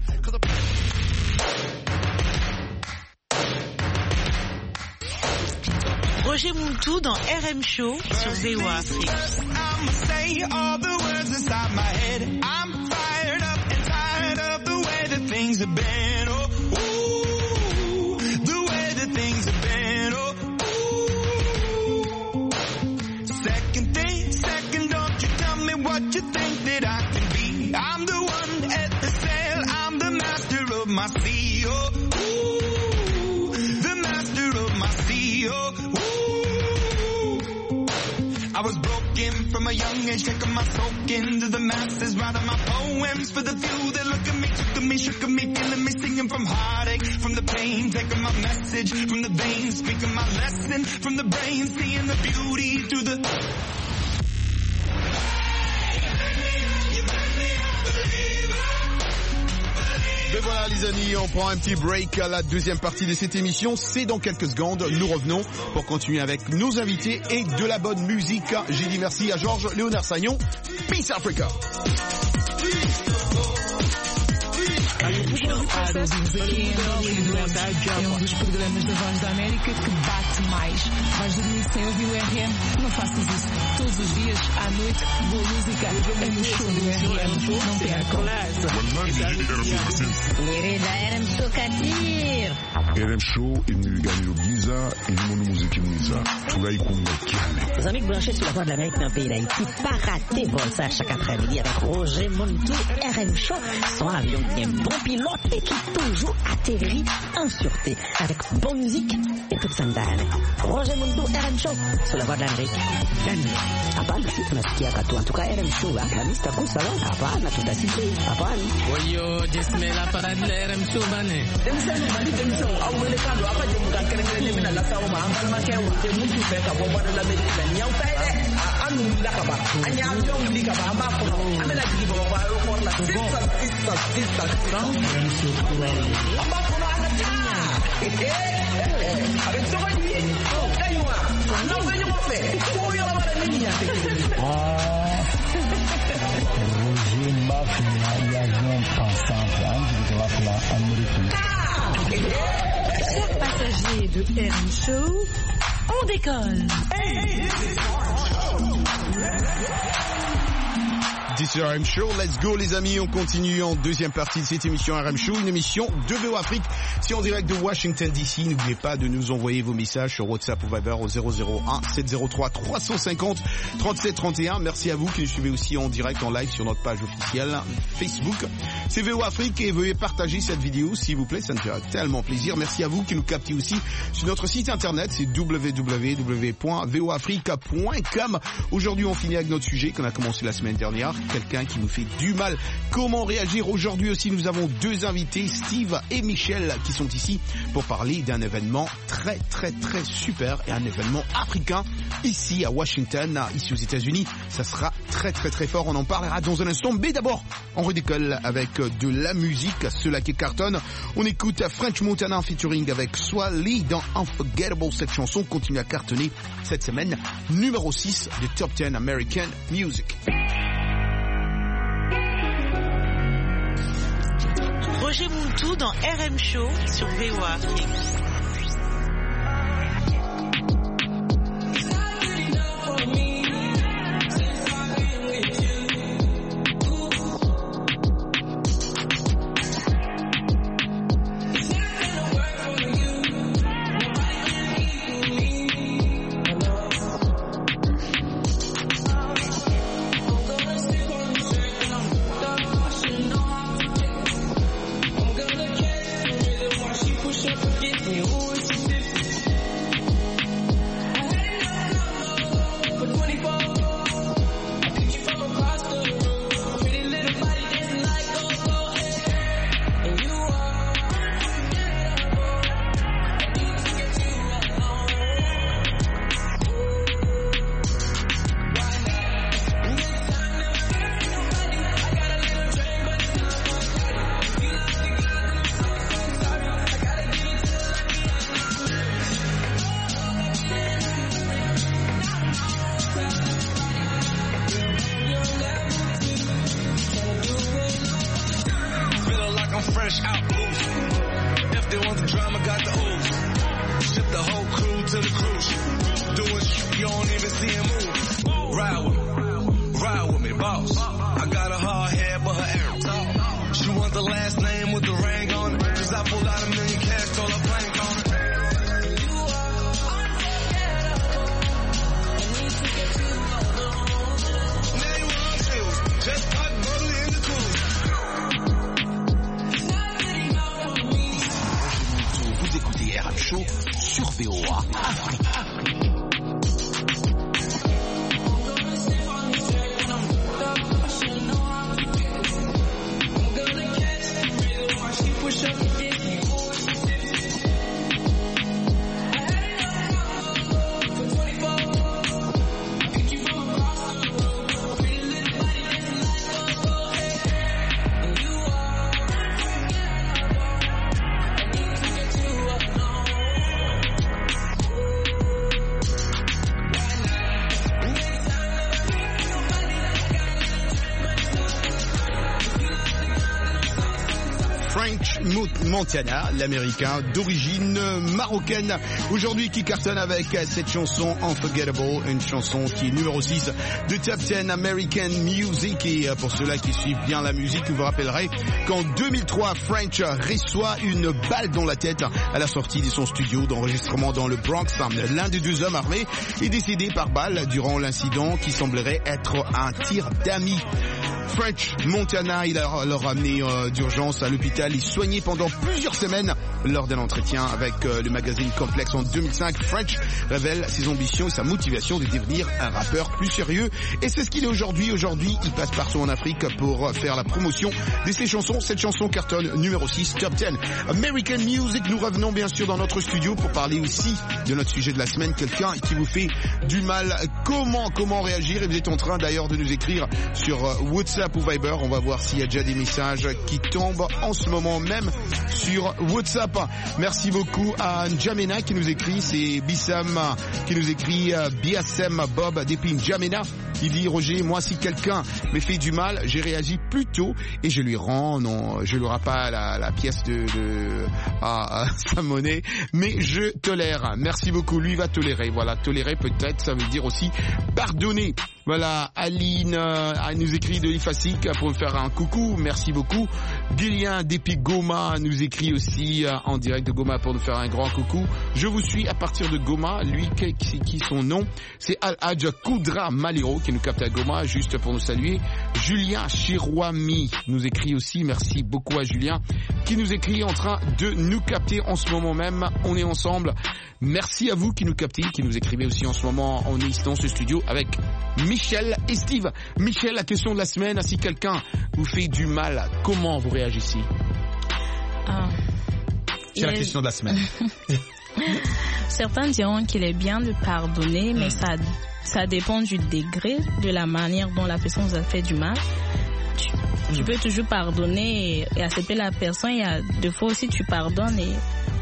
Roger Muntu dans R M Show sur V O A Afrique. I'ma say all the words inside my head. I'm fired up and tired of the way that things have been. Oh, ooh, the way that things have been. Oh, ooh. Second thing, second, don't you my C E O. Ooh, the master of my C E O. Ooh, I was broken from a young age, taking my soak into the masses, writing my poems for the few that look at me, took at me, shook at me, feeling me, singing from heartache, from the pain, taking my message from the veins, speaking my lesson from the brain, seeing the beauty through the... Et voilà les amis, on prend un petit break à la deuxième partie de cette émission. C'est dans quelques secondes. Nous revenons pour continuer avec nos invités et de la bonne musique. J'ai dit merci à Georges Léonard Sagnon. Peace Africa. É um dos programas da Voz da América que bate mais. Vais dormir sem ouvir o R M? Não faças isso. Todos os dias, à noite, boa música. É no show do R M. Não percam. L'Irida R M Show Katir. R M Show imnigani Giza et le monde musique Giza. Tulai Kumba Kiale. Les amis branchés sur la Voix de l'Amérique dans le pays d'Haïti, pas rater vol ça chaque après-midi avec Roger Montou. R M Show, son avion qui est bon pilote et qui toujours atterrit en sûreté avec bonne musique et toute sa ndane. Roger Montou, R M Show sur la Voix de l'Amérique. Hapana, si tunasikia katu. En tout cas, R M Show, Alhamisi taku salon. Hapana, tutasikia. Hapana. Oyo, jesmela para de R M Show bane. Demsani mali demsani au wele kando apa jemu ka kere kere mina la sawo ma ambal ma kewa te mutu fe ka bo bana la America la nyaw tay de anu la ka ba anya am yo ndi ka ba ma ko amela di bo ba ro ko la sista sista sista amba ko na ta eh avec so ni kaywa no venyo mo fe ko yo la ba ni ya ah Roger Mafia y avion pensant de la place américaine. Chers passagers de R M Show, on décolle. This is R M Show, let's go les amis, on continue en deuxième partie de cette émission R M Show, une émission de V O Afrique, c'est en direct de Washington D C, n'oubliez pas de nous envoyer vos messages sur WhatsApp ou Viber au zéro zéro un sept zéro trois trois cent cinquante trente-sept trente et un, merci à vous qui nous suivez aussi en direct en live sur notre page officielle Facebook, c'est V O Afrique et veuillez partager cette vidéo s'il vous plaît, ça nous fera tellement plaisir, merci à vous qui nous captez aussi sur notre site internet, c'est w w w point v o africa point com. Aujourd'hui on finit avec notre sujet qu'on a commencé la semaine dernière, quelqu'un qui nous fait du mal. Comment réagir? Aujourd'hui aussi, nous avons deux invités, Steve et Michel, qui sont ici pour parler d'un événement très très très super et un événement africain ici à Washington, ici aux États-Unis. Ça sera très très très fort. On en parlera dans un instant. Mais d'abord, on redécolle avec de la musique, cela qui cartonne. On écoute French Montana featuring avec Swally dans Unforgettable. Cette chanson continue à cartonner cette semaine, numéro six de Top dix American Music. Roger Montou dans R M Show sur V O Afrique. sur V O A Afrique. Montana, l'américain d'origine marocaine, aujourd'hui qui cartonne avec cette chanson Unforgettable, une chanson qui est numéro six de Top dix American Music. Et pour ceux-là qui suivent bien la musique, vous vous rappellerez qu'en deux mille trois, French reçoit une balle dans la tête à la sortie de son studio d'enregistrement dans le Bronx. L'un des deux hommes armés est décédé par balle durant l'incident qui semblerait être un tir d'amis. French Montana, il a leur amené euh, d'urgence à l'hôpital et soigné pendant plusieurs semaines. Lors d'un entretien avec euh, le magazine Complex en deux mille cinq, French révèle ses ambitions et sa motivation de devenir un rappeur plus sérieux. Et c'est ce qu'il est aujourd'hui. Aujourd'hui, il passe partout en Afrique pour euh, faire la promotion de ses chansons. Cette chanson cartonne numéro six, Top dix American Music. Nous revenons bien sûr dans notre studio pour parler aussi de notre sujet de la semaine. Quelqu'un qui vous fait du mal. Comment, comment réagir? Et vous êtes en train d'ailleurs de nous écrire sur euh, WhatsApp ou Viber. On va voir s'il y a déjà des messages qui tombent en ce moment même sur WhatsApp. Merci beaucoup à N'Djamena qui nous écrit, c'est Bissam qui nous écrit, Biasem Bob depuis N'Djamena. Il dit: Roger, moi si quelqu'un me fait du mal, j'ai réagi plus tôt et je lui rends, non, je lui rends pas la, la pièce de, de à, à sa monnaie, mais je tolère. Merci beaucoup. Lui va tolérer. Voilà, tolérer peut-être, ça veut dire aussi pardonner. Voilà, Aline euh, nous écrit de l'Ifasik pour me faire un coucou, merci beaucoup. Gillian depuis Goma nous écrit aussi euh, en direct de Goma pour nous faire un grand coucou. Je vous suis à partir de Goma, lui qui, qui, qui son nom, c'est Al-Hadj Koudra Maliro qui nous capte à Goma, juste pour nous saluer. Julien Chirouami nous écrit aussi, merci beaucoup à Julien, qui nous écrit en train de nous capter en ce moment même, on est ensemble. Merci à vous qui nous captez, qui nous écrivez aussi en ce moment. On est dans ce studio avec Michel et Steve. Michel, la question de la semaine, si quelqu'un vous fait du mal, comment vous réagissez? Ah, C'est la est... question de la semaine. Certains diront qu'il est bien de pardonner, mais mmh. ça, ça dépend du degré, de la manière dont la personne vous a fait du mal. Tu, mmh. tu peux toujours pardonner et, et accepter la personne. Il y a deux fois aussi tu pardonnes et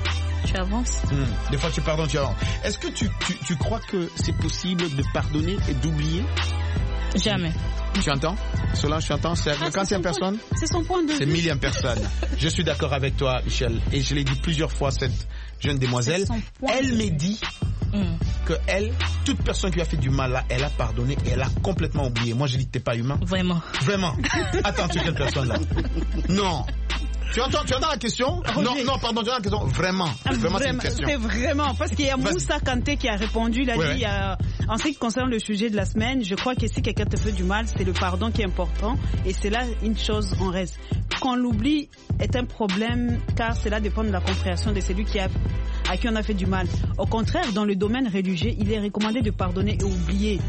tu avances. Mmh. Des fois tu pardonnes, tu avances. Est-ce que tu, tu, tu crois que c'est possible de pardonner et d'oublier? Jamais. Tu entends? Solange, tu entends? C'est ah, quantième personne? C'est son point de vue. C'est millième personne. Je suis d'accord avec toi, Michel. Et je l'ai dit plusieurs fois, cette jeune demoiselle. Elle m'a dit mm. que elle, toute personne qui lui a fait du mal là, elle a pardonné et elle a complètement oublié. Moi, je dis que t'es pas humain. Vraiment. Vraiment. Attends, tu es quelle personne là? Non. Tu entends, tu entends la question? Roger. Non, non, pardon, tu entends la question? Vraiment. Vraiment, c'est une question. C'est vraiment, parce qu'il y a Moussa Kanté qui a répondu, il a ouais, dit, ouais. Euh, en ce qui concerne le sujet de la semaine, je crois que si quelqu'un te fait du mal, c'est le pardon qui est important, et c'est là une chose en reste. Qu'on l'oublie est un problème, car cela dépend de la compréhension de celui qui a, à qui on a fait du mal. Au contraire, dans le domaine religieux, il est recommandé de pardonner et oublier.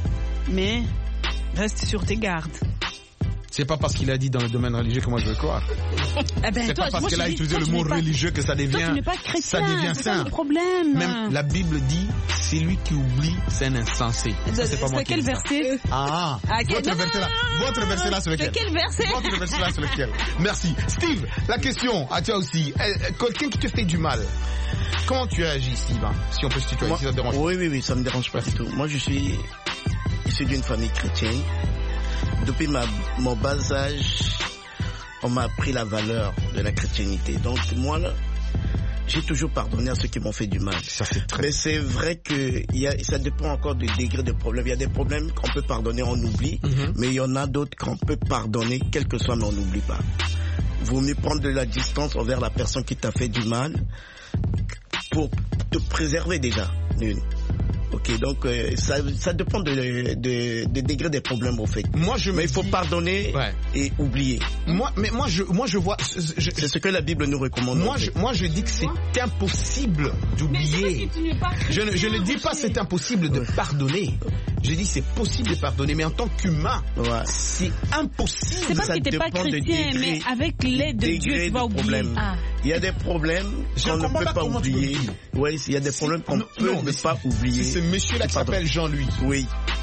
Mais, reste sur tes gardes. C'est pas parce qu'il a dit dans le domaine religieux que moi je veux croire. Eh ben, c'est toi, pas parce qu'il a utilisé toi, le mot pas, religieux que ça devient, toi, tu n'es pas chrétien, ça devient c'est saint. C'est le problème. Même la Bible dit, c'est lui qui oublie, c'est un insensé. Ça, c'est pas moi qui quel verset? Ah, ah okay. votre, non, verset là, votre verset là, c'est lequel? C'est quel verset? Votre verset là, c'est lequel? Merci. Steve, la question à toi aussi. Quelqu'un qui te fait du mal, comment tu réagis, Steve? Si on peut se tutoyer, si ça te dérange pas. Oui, oui, oui, ça me dérange pas du tout. Moi, je suis issu d'une famille chrétienne. Depuis ma, mon bas âge, on m'a appris la valeur de la chrétiennité. Donc moi, là, j'ai toujours pardonné à ceux qui m'ont fait du mal. Ça, c'est très... Mais c'est vrai que y a, ça dépend encore du degré de problème. Il y a des problèmes qu'on peut pardonner, on oublie. Mm-hmm. Mais il y en a d'autres qu'on peut pardonner, quel que soit, mais on n'oublie pas. Vaut mieux prendre de la distance envers la personne qui t'a fait du mal pour te préserver déjà, d'une. Ok, donc euh, ça, ça dépend de, de, de, de degré des problèmes, au fait. Moi, je mais il faut dis... pardonner ouais. et oublier. Moi, mais moi, je, moi, je vois. Je... C'est ce que la Bible nous recommande. Moi, je, moi, je dis que c'est impossible d'oublier. Je ne, je ne dis pas c'est impossible de pardonner. Je dis c'est possible de pardonner, mais en tant qu'humain, ouais. c'est impossible. C'est parce que t'es pas chrétien, mais avec l'aide de Dieu, tu vas oublier. Ah. Il y a des problèmes qu'on ne peut pas oublier. Oui, il y a des problèmes qu'on ne peut pas oublier. C'est ce monsieur-là qui s'appelle Jean-Louis. Oui.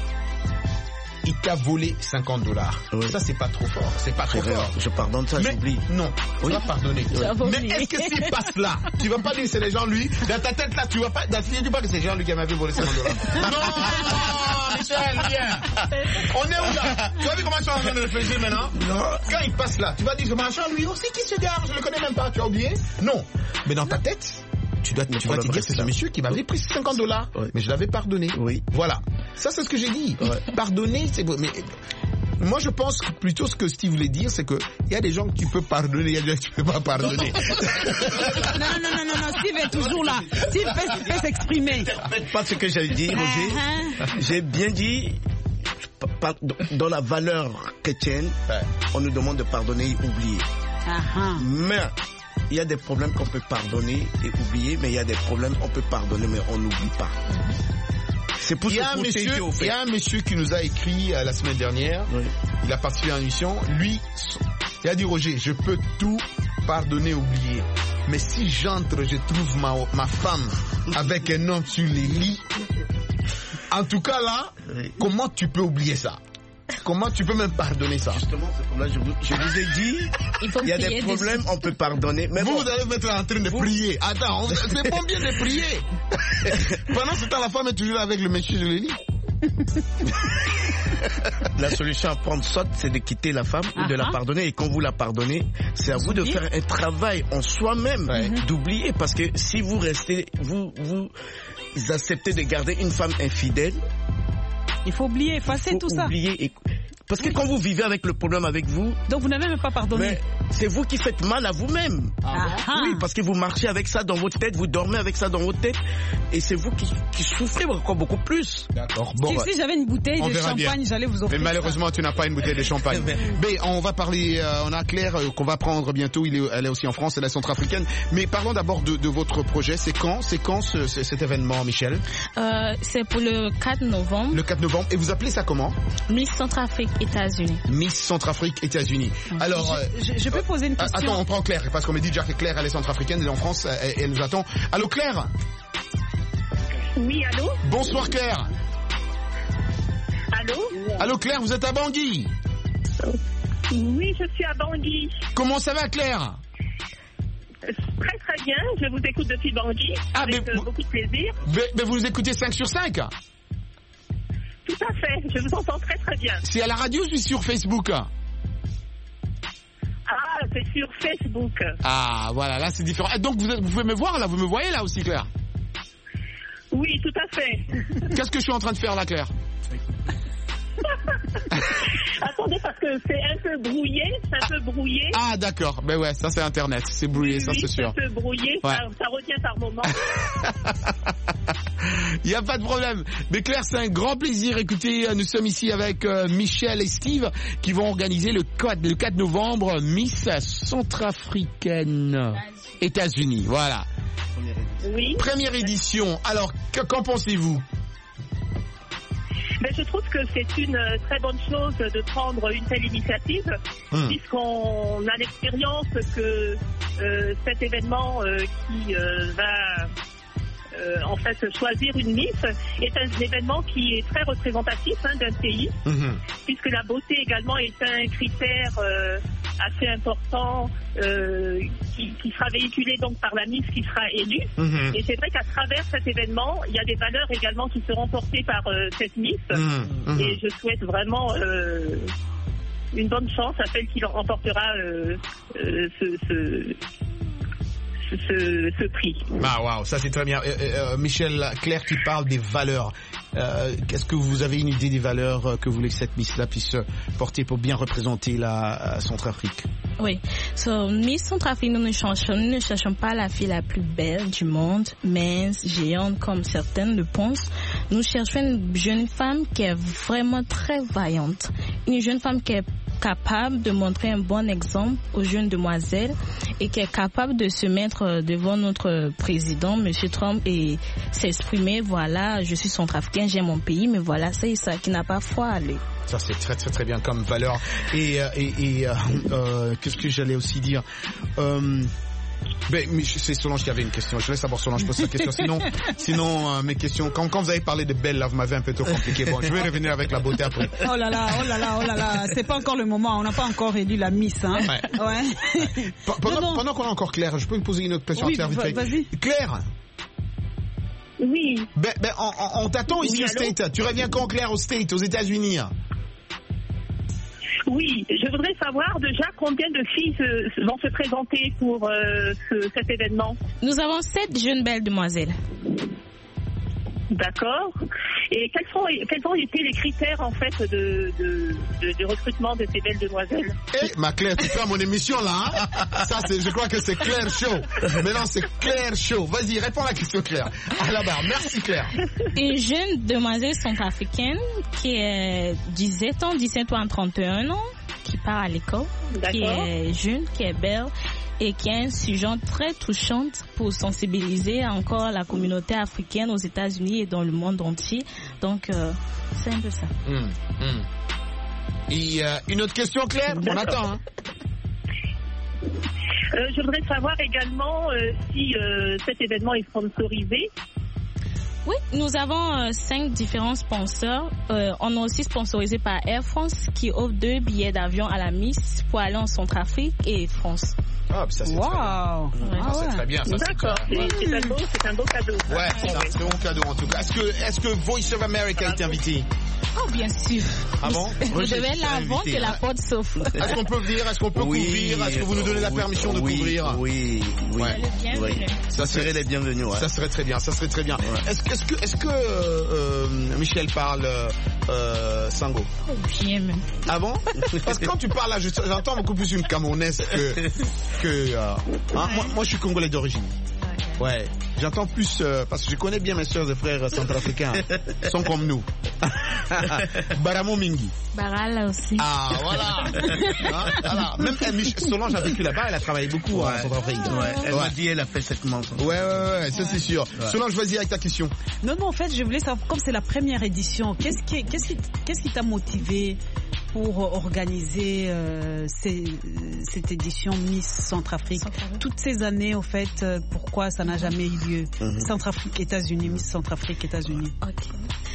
Il t'a volé cinquante dollars. Oui. Ça, c'est pas trop fort. C'est pas trop fort. Je pardonne ça, j'oublie. Non, tu oui. vas pardonner. Oui. Mais est-ce que s'il passe là, tu vas pas dire que c'est les Jean-Louis? Dans ta tête là, tu vas pas, dans tu dis pas que c'est Jean-Louis qui m'avait volé cinquante dollars. Non, Michel, viens. On est où là? Tu as vu comment je suis en train de réfléchir maintenant? Non. Quand il passe là, tu vas dire, c'est Jean-Louis, on sait qui ce gars, je le connais même pas, tu as oublié? Non. Mais dans ta tête, tu dois, tu vas te dire, c'est ce monsieur qui m'avait pris cinquante dollars, oui. mais je l'avais pardonné. Oui. Voilà. Ça, c'est ce que j'ai dit. Ouais. Pardonner, c'est beau. Mais moi, je pense que plutôt ce que Steve voulait dire, c'est que il y a des gens que tu peux pardonner, il y a des gens que tu peux pas pardonner. non, non, non, non, non, Steve est toujours là. Steve peut, peut s'exprimer. Pas ce que j'avais dit, Roger. Uh-huh. J'ai bien dit, dans la valeur chrétienne, ouais. on nous demande de pardonner et oublier. Uh-huh. Mais il y a des problèmes qu'on peut pardonner et oublier, mais il y a des problèmes qu'on peut pardonner, mais on n'oublie pas. C'est pour il, y a un monsieur, il y a un monsieur qui nous a écrit euh, la semaine dernière, oui. il a participé à une émission, lui, il a dit Roger, je peux tout pardonner, oublier, mais si j'entre, je trouve ma, ma femme avec un homme sur les lits, en tout cas là, oui. comment tu peux oublier ça? Comment tu peux même pardonner ça? Justement, c'est pour là je vous, je vous ai dit, il, il y a des problèmes, des... on peut pardonner. Mais vous, bon, vous allez vous mettre en train de vous... prier. Attends, c'est bon bien de prier. Pendant ce temps, la femme est toujours avec le monsieur, je l'ai dit. La solution à prendre soit c'est de quitter la femme uh-huh. ou de la pardonner, et quand vous la pardonnez, c'est à vous de faire un travail en soi-même, ouais. d'oublier, parce que si vous restez, vous, vous acceptez de garder une femme infidèle, il faut oublier, effacer faut tout ça. Oublier et... Parce que quand vous vivez avec le problème avec vous... Donc vous n'avez même pas pardonné. Mais c'est vous qui faites mal à vous-même. Ah. Oui, parce que vous marchez avec ça dans votre tête, vous dormez avec ça dans votre tête, et c'est vous qui, qui souffrez encore beaucoup plus. D'accord. Bon, si, bah, si j'avais une bouteille de champagne, bien. J'allais vous offrir. Mais malheureusement, ça. Tu n'as pas une bouteille de champagne. Mais on va parler, euh, on a Claire euh, qu'on va prendre bientôt, il est, elle est aussi en France, elle est centrafricaine. Mais parlons d'abord de, de votre projet. C'est quand, c'est quand ce, ce, cet événement, Michel? euh, C'est pour le quatre novembre. Le quatre novembre. Et vous appelez ça comment? Miss Centrafrique, États-Unis. Miss Centrafrique, États-Unis. Alors, je, je, je peux poser une question. Attends, on prend Claire, parce qu'on me dit déjà que Claire, elle est centrafricaine, elle est en France, elle, elle nous attend. Allô, Claire? Oui, allô? Bonsoir, Claire. Allô? Allô, Claire, vous êtes à Bangui? Oui, je suis à Bangui. Comment ça va, Claire? Très très bien, je vous écoute depuis Bangui, ah, avec mais, euh, beaucoup de plaisir. Mais, mais vous nous écoutez cinq sur cinq? Tout à fait, je vous entends très très bien. C'est à la radio ou sur Facebook? Ah, c'est sur Facebook. Ah, voilà, là c'est différent. Et donc vous, êtes, vous pouvez me voir là, vous me voyez là aussi, Claire? Oui, tout à fait. Qu'est-ce que je suis en train de faire là, Claire? Attendez, parce que c'est un peu brouillé, c'est un peu brouillé. Ah, d'accord, ben ouais, ça c'est Internet, c'est brouillé, oui, ça c'est sûr. C'est un peu brouillé, ouais. ça, ça retient par moment. Il n'y a pas de problème. Mais Claire, c'est un grand plaisir. Écoutez, nous sommes ici avec euh, Michel et Steve qui vont organiser le quatre, le quatre novembre Miss Centrafricaine États-Unis. Voilà. Oui. Première édition. Alors, qu'en pensez-vous? Mais je trouve que c'est une très bonne chose de prendre une telle initiative, mmh. puisqu'on a l'expérience que euh, cet événement euh, qui euh, va euh, en fait choisir une Miss est un événement qui est très représentatif hein, d'un pays, mmh. puisque la beauté également est un critère euh, assez important euh, qui, qui sera véhiculé donc par la Miss qui sera élue. Mmh. Et c'est vrai qu'à travers cet événement, il y a des valeurs également qui seront portées par euh, cette Miss. Mmh. Et je souhaite vraiment euh, une bonne chance à celle qui remportera euh, euh, ce, ce, ce, ce prix. Ah waouh, ça c'est très bien. Euh, euh, Michel, Claire qui parle des valeurs. euh, est-ce que vous avez une idée des valeurs que vous voulez que cette Miss-là puisse porter pour bien représenter la Centrafrique? Oui, so, Miss Centrafrique, nous ne cherchons, nous ne cherchons pas la fille la plus belle du monde, mince, géante comme certaines le pensent. Nous cherchons une jeune femme qui est vraiment très vaillante, une jeune femme qui est capable de montrer un bon exemple aux jeunes demoiselles et qui est capable de se mettre devant notre président, Monsieur Trump, et s'exprimer, voilà, je suis centrafricain, j'aime mon pays, mais voilà, c'est ça, qui n'a pas foi à lui. Ça, c'est très très très bien comme valeur. Et, et, et euh, euh, qu'est-ce que j'allais aussi dire euh, ben, mais c'est Solange qui avait une question. Je laisse d'abord Solange poser sa question. Sinon, sinon euh, mes questions. Quand, quand vous avez parlé de belle, là, vous m'avez un peu trop compliqué. Bon, je vais revenir avec la beauté après. Oh là là, oh là là, oh là là. C'est pas encore le moment. On n'a pas encore élu la Miss, hein. Ouais. ouais. ouais. Pendant, non, non. pendant qu'on a encore Claire, je peux me poser une autre question oui, à Claire vite fait. Vas-y. Claire. Oui. Ben, ben, on, on, on t'attend ici oui, au allô? State. Tu reviens quand, Claire, au State, aux États-Unis? Oui, je voudrais savoir déjà combien de filles se, vont se présenter pour euh, ce, cet événement. Nous avons sept jeunes belles demoiselles. D'accord. Et quels, sont, quels ont été les critères en fait de, de, de, de recrutement de ces belles demoiselles? Eh, ma Claire, tu fais mon émission là, hein? Ça, c'est, je crois que c'est Claire Show. Mais non, c'est Claire Show. Vas-y, réponds à la question, Claire. À la barre. Merci, Claire. Une jeune demoiselle centrafricaine qui est dix-sept ans, dix-sept ou trente et un ans, qui part à l'école, qui est jeune, qui est belle, et qui est un sujet très touchant pour sensibiliser encore la communauté africaine aux États-Unis et dans le monde entier. Donc, euh, c'est un peu ça. Mmh, mmh. Et euh, une autre question, Claire? On attend. Hein. Euh, je voudrais savoir également euh, si euh, cet événement est sponsorisé. Oui, nous avons euh, cinq différents sponsors. Euh, on est aussi sponsorisé par Air France qui offre deux billets d'avion à la Miss pour aller en Centrafrique et France. Ah, ça c'est wow. très bien. Ouais. Ah, c'est très bien. Ça, d'accord, c'est, c'est, c'est, un beau, c'est un beau cadeau. Ouais, c'est un très bon cadeau en tout cas. Est-ce que, est-ce que Voice of America est invité? Oh, bien sûr. Ah bon? Vous devez être là avant que la porte s'offre. Est-ce qu'on peut venir? Est-ce qu'on peut oui, couvrir? Est-ce que vous nous donnez la permission oui, de couvrir? Oui, oui. Ouais. oui. Ça serait les bienvenus. Ouais. Ça serait très bien. Ça serait très bien. Ouais. Est-ce que, est-ce que, est-ce que euh, Michel parle euh, Sango? Oh, bien même. Ah bon? Parce que quand tu parles là, j'entends beaucoup plus une Camerounaise que que. Euh, hein, moi, moi, je suis congolais d'origine. Ouais, j'entends plus euh, parce que je connais bien mes soeurs et frères centrafricains. Ils sont comme nous. Baramo Mingi. Barala aussi. Ah voilà. Hein, voilà. Même elle, Solange a vécu là-bas, elle a travaillé beaucoup ouais. en Centrafrique. Ouais. Elle ouais. m'a dit elle a fait sept mois. Ouais ouais ouais, ça ouais. c'est sûr. Ouais. Solange, vas-y avec ta question. Non non, en fait, je voulais savoir comme c'est la première édition, qu'est-ce qui qu'est-ce qui qu'est-ce qui t'a motivé pour organiser euh, ces, cette édition Miss Centrafrique. Centrafrique. Toutes ces années, au fait, euh, pourquoi ça n'a jamais eu lieu? Mm-hmm. Centrafrique, États-Unis, Miss Centrafrique, États-Unis. Ok.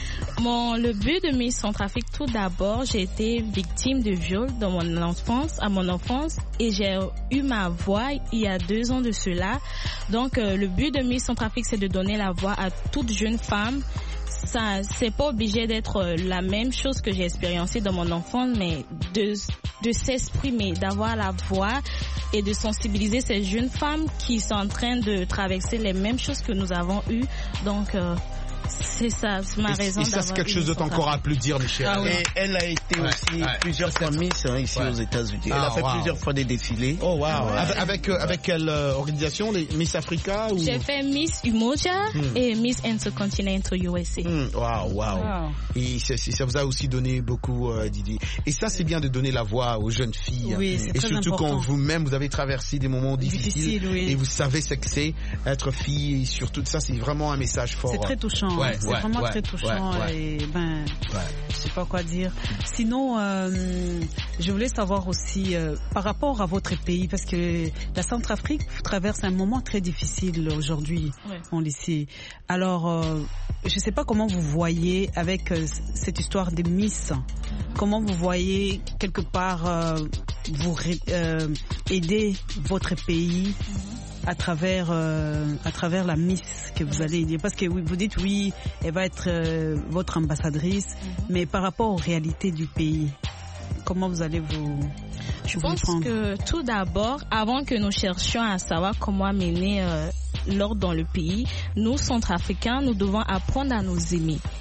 Bon, le but de Miss Centrafrique, tout d'abord, j'ai été victime de viol dans mon enfance, à mon enfance, et j'ai eu ma voix il y a deux ans de cela. Donc, euh, le but de Miss Centrafrique, c'est de donner la voix à toute jeune femme. Ça, c'est pas obligé d'être la même chose que j'ai expériencé dans mon enfance, mais de, de s'exprimer, d'avoir la voix et de sensibiliser ces jeunes femmes qui sont en train de traverser les mêmes choses que nous avons eues. Donc, euh, c'est ça, c'est ma et, raison. Et ça, c'est quelque chose d'autre encore à applaudir, Michel. Ah oui. Et elle a été ouais, aussi ouais, plusieurs fois Miss hein, ici ouais. aux États-Unis. Elle ah, a fait wow. plusieurs fois des défilés. Oh wow. Ouais. Avec avec, euh, avec quelle euh, organisation, les Miss Africa ou... J'ai fait Miss Umoja hmm. et Miss Intercontinental U S A. Hmm. Wow, wow, wow. Et ça, ça vous a aussi donné beaucoup, euh, Didi. Et ça, c'est bien de donner la voix aux jeunes filles. Oui, c'est et très surtout important. quand vous-même vous avez traversé des moments difficiles Difficile, oui. et vous savez ce que c'est être fille. Et surtout ça, c'est vraiment un message fort. C'est très touchant. Ouais, c'est ouais, vraiment ouais. très touchant ouais, ouais. et ben ouais. je sais pas quoi dire. Sinon euh, je voulais savoir aussi euh, par rapport à votre pays parce que la Centrafrique traverse un moment très difficile aujourd'hui ouais. on le sait. Alors euh, je sais pas comment vous voyez avec euh, cette histoire des Miss. Comment vous voyez quelque part euh, vous euh, aider votre pays à travers euh, à travers la Miss que vous allez dire parce que oui, vous dites oui elle va être euh, votre ambassadrice mm-hmm. mais par rapport aux réalités du pays comment vous allez vous je vous pense prendre? Que tout d'abord avant que nous cherchions à savoir comment mener euh, l'ordre dans le pays nous Centrafricains nous devons apprendre à nous aimer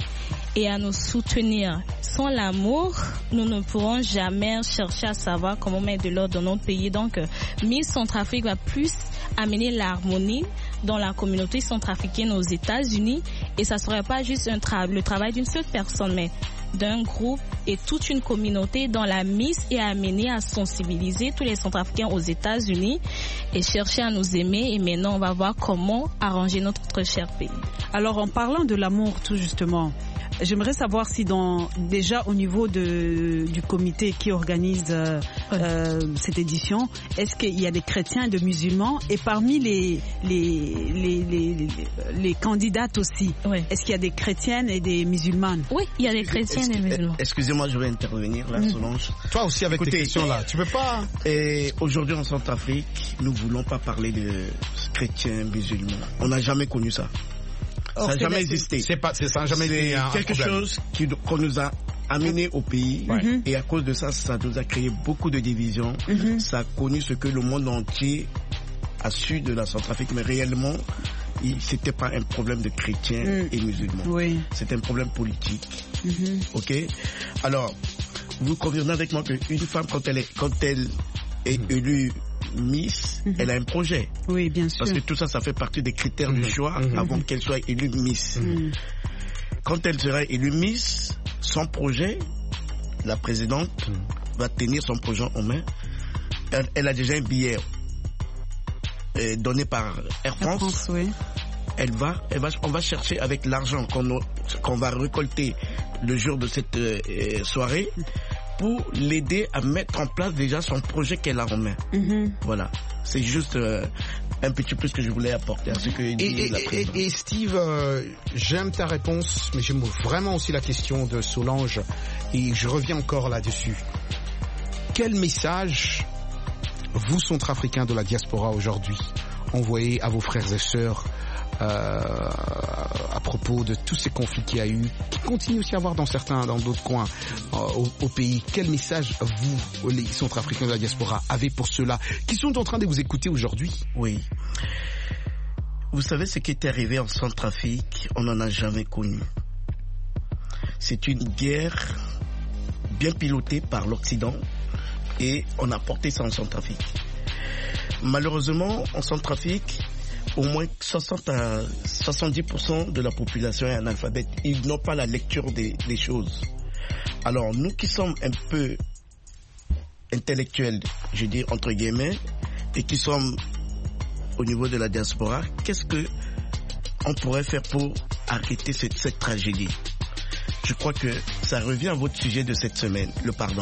et à nous soutenir. Sans l'amour, nous ne pourrons jamais chercher à savoir comment mettre de l'ordre dans notre pays. Donc, Miss Centrafrique va plus amener l'harmonie dans la communauté centrafricaine aux États-Unis, et ça ne serait pas juste un tra- le travail d'une seule personne, mais d'un groupe et toute une communauté dont la Miss est amenée à sensibiliser tous les Centrafricains aux États-Unis et chercher à nous aimer. Et maintenant, on va voir comment arranger notre cher pays. Alors, en parlant de l'amour, tout justement, j'aimerais savoir si dans, déjà au niveau de, du comité qui organise euh, euh, cette édition, est-ce qu'il y a des chrétiens et des musulmans, et parmi les, les, les, les, les, les candidates aussi, ouais. Est-ce qu'il y a des chrétiennes et des musulmanes? Oui, il y a des chrétiennes et des musulmans. Excusez-moi, je vais intervenir là, mmh. Solange. Toi aussi avec Écoutez, tes questions là, tu peux pas. Et aujourd'hui en Centrafrique, nous voulons pas parler de chrétiens, musulmans. On n'a jamais connu ça. Ça n'a jamais existé. C'est pas, c'est, ça n'a jamais été un quelque problème. chose qui, qu'on nous a amené au pays, ouais. Et à cause de ça, ça nous a créé beaucoup de divisions. Mm-hmm. Ça a connu ce que le monde entier a su de la Centrafrique, mais réellement, il, c'était pas un problème de chrétiens mm. et musulmans. Oui. C'est un problème politique. Mm-hmm. Ok. Alors, vous convenez avec moi qu'une femme, quand elle est, quand elle est mm. élue Miss, mm-hmm. elle a un projet. Oui, bien sûr. Parce que tout ça, ça fait partie des critères mm-hmm. du choix mm-hmm. avant qu'elle soit élue Miss. Mm-hmm. Quand elle sera élue Miss, son projet, la présidente mm-hmm. va tenir son projet en main. Elle, elle a déjà un billet euh, donné par Air France. Air France, oui. Elle va, elle va, on va chercher avec l'argent qu'on, qu'on va récolter le jour de cette euh, soirée. Pour l'aider à mettre en place déjà son projet qu'elle a en main. Mm-hmm. Voilà. C'est juste euh, un petit plus que je voulais apporter à ce que dit et, la présidente. Et, et Steve, euh, j'aime ta réponse, mais j'aime vraiment aussi la question de Solange, et je reviens encore là-dessus. Quel message, vous, Centrafricains de la diaspora aujourd'hui, envoyez à vos frères et sœurs Euh, à propos de tous ces conflits qu'il y a eu, qui continuent aussi à avoir dans certains, dans d'autres coins euh, au, au pays? Quel message vous, les Centrafricains de la diaspora, avez pour ceux-là qui sont en train de vous écouter aujourd'hui? Oui. Vous savez ce qui est arrivé en Centrafrique, on n'en a jamais connu. C'est une guerre bien pilotée par l'Occident et on a porté ça en Centrafrique. Malheureusement, en Centrafrique, au moins soixante à soixante-dix pour cent de la population est analphabète. Ils n'ont pas la lecture des, des choses. Alors, nous qui sommes un peu intellectuels, je dis entre guillemets, et qui sommes au niveau de la diaspora, qu'est-ce que on pourrait faire pour arrêter cette, cette tragédie? Je crois que ça revient à votre sujet de cette semaine, le pardon.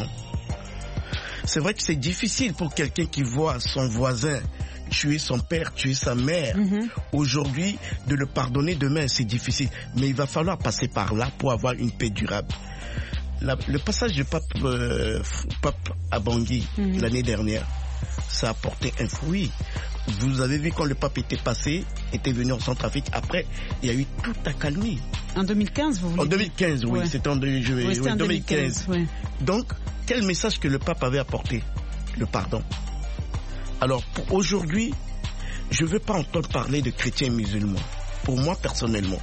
C'est vrai que c'est difficile pour quelqu'un qui voit son voisin tuer son père, tuer sa mère. Mm-hmm. Aujourd'hui, de le pardonner demain, c'est difficile. Mais il va falloir passer par là pour avoir une paix durable. La, le passage du pape, euh, pape à Bangui, mm-hmm. l'année dernière, ça a porté un fruit. Vous avez vu quand le pape était passé, était venu en Centrafrique, après, il y a eu toute accalmie. En deux mille quinze, vous voulez En deux mille quinze, oui. Ouais. C'était en, deux, je, oui, c'était oui, en deux mille quinze. deux mille quinze. Ouais. Donc, quel message que le pape avait apporté? Le pardon. Alors, pour aujourd'hui, je ne veux pas entendre parler de chrétiens et musulmans. Pour moi, personnellement,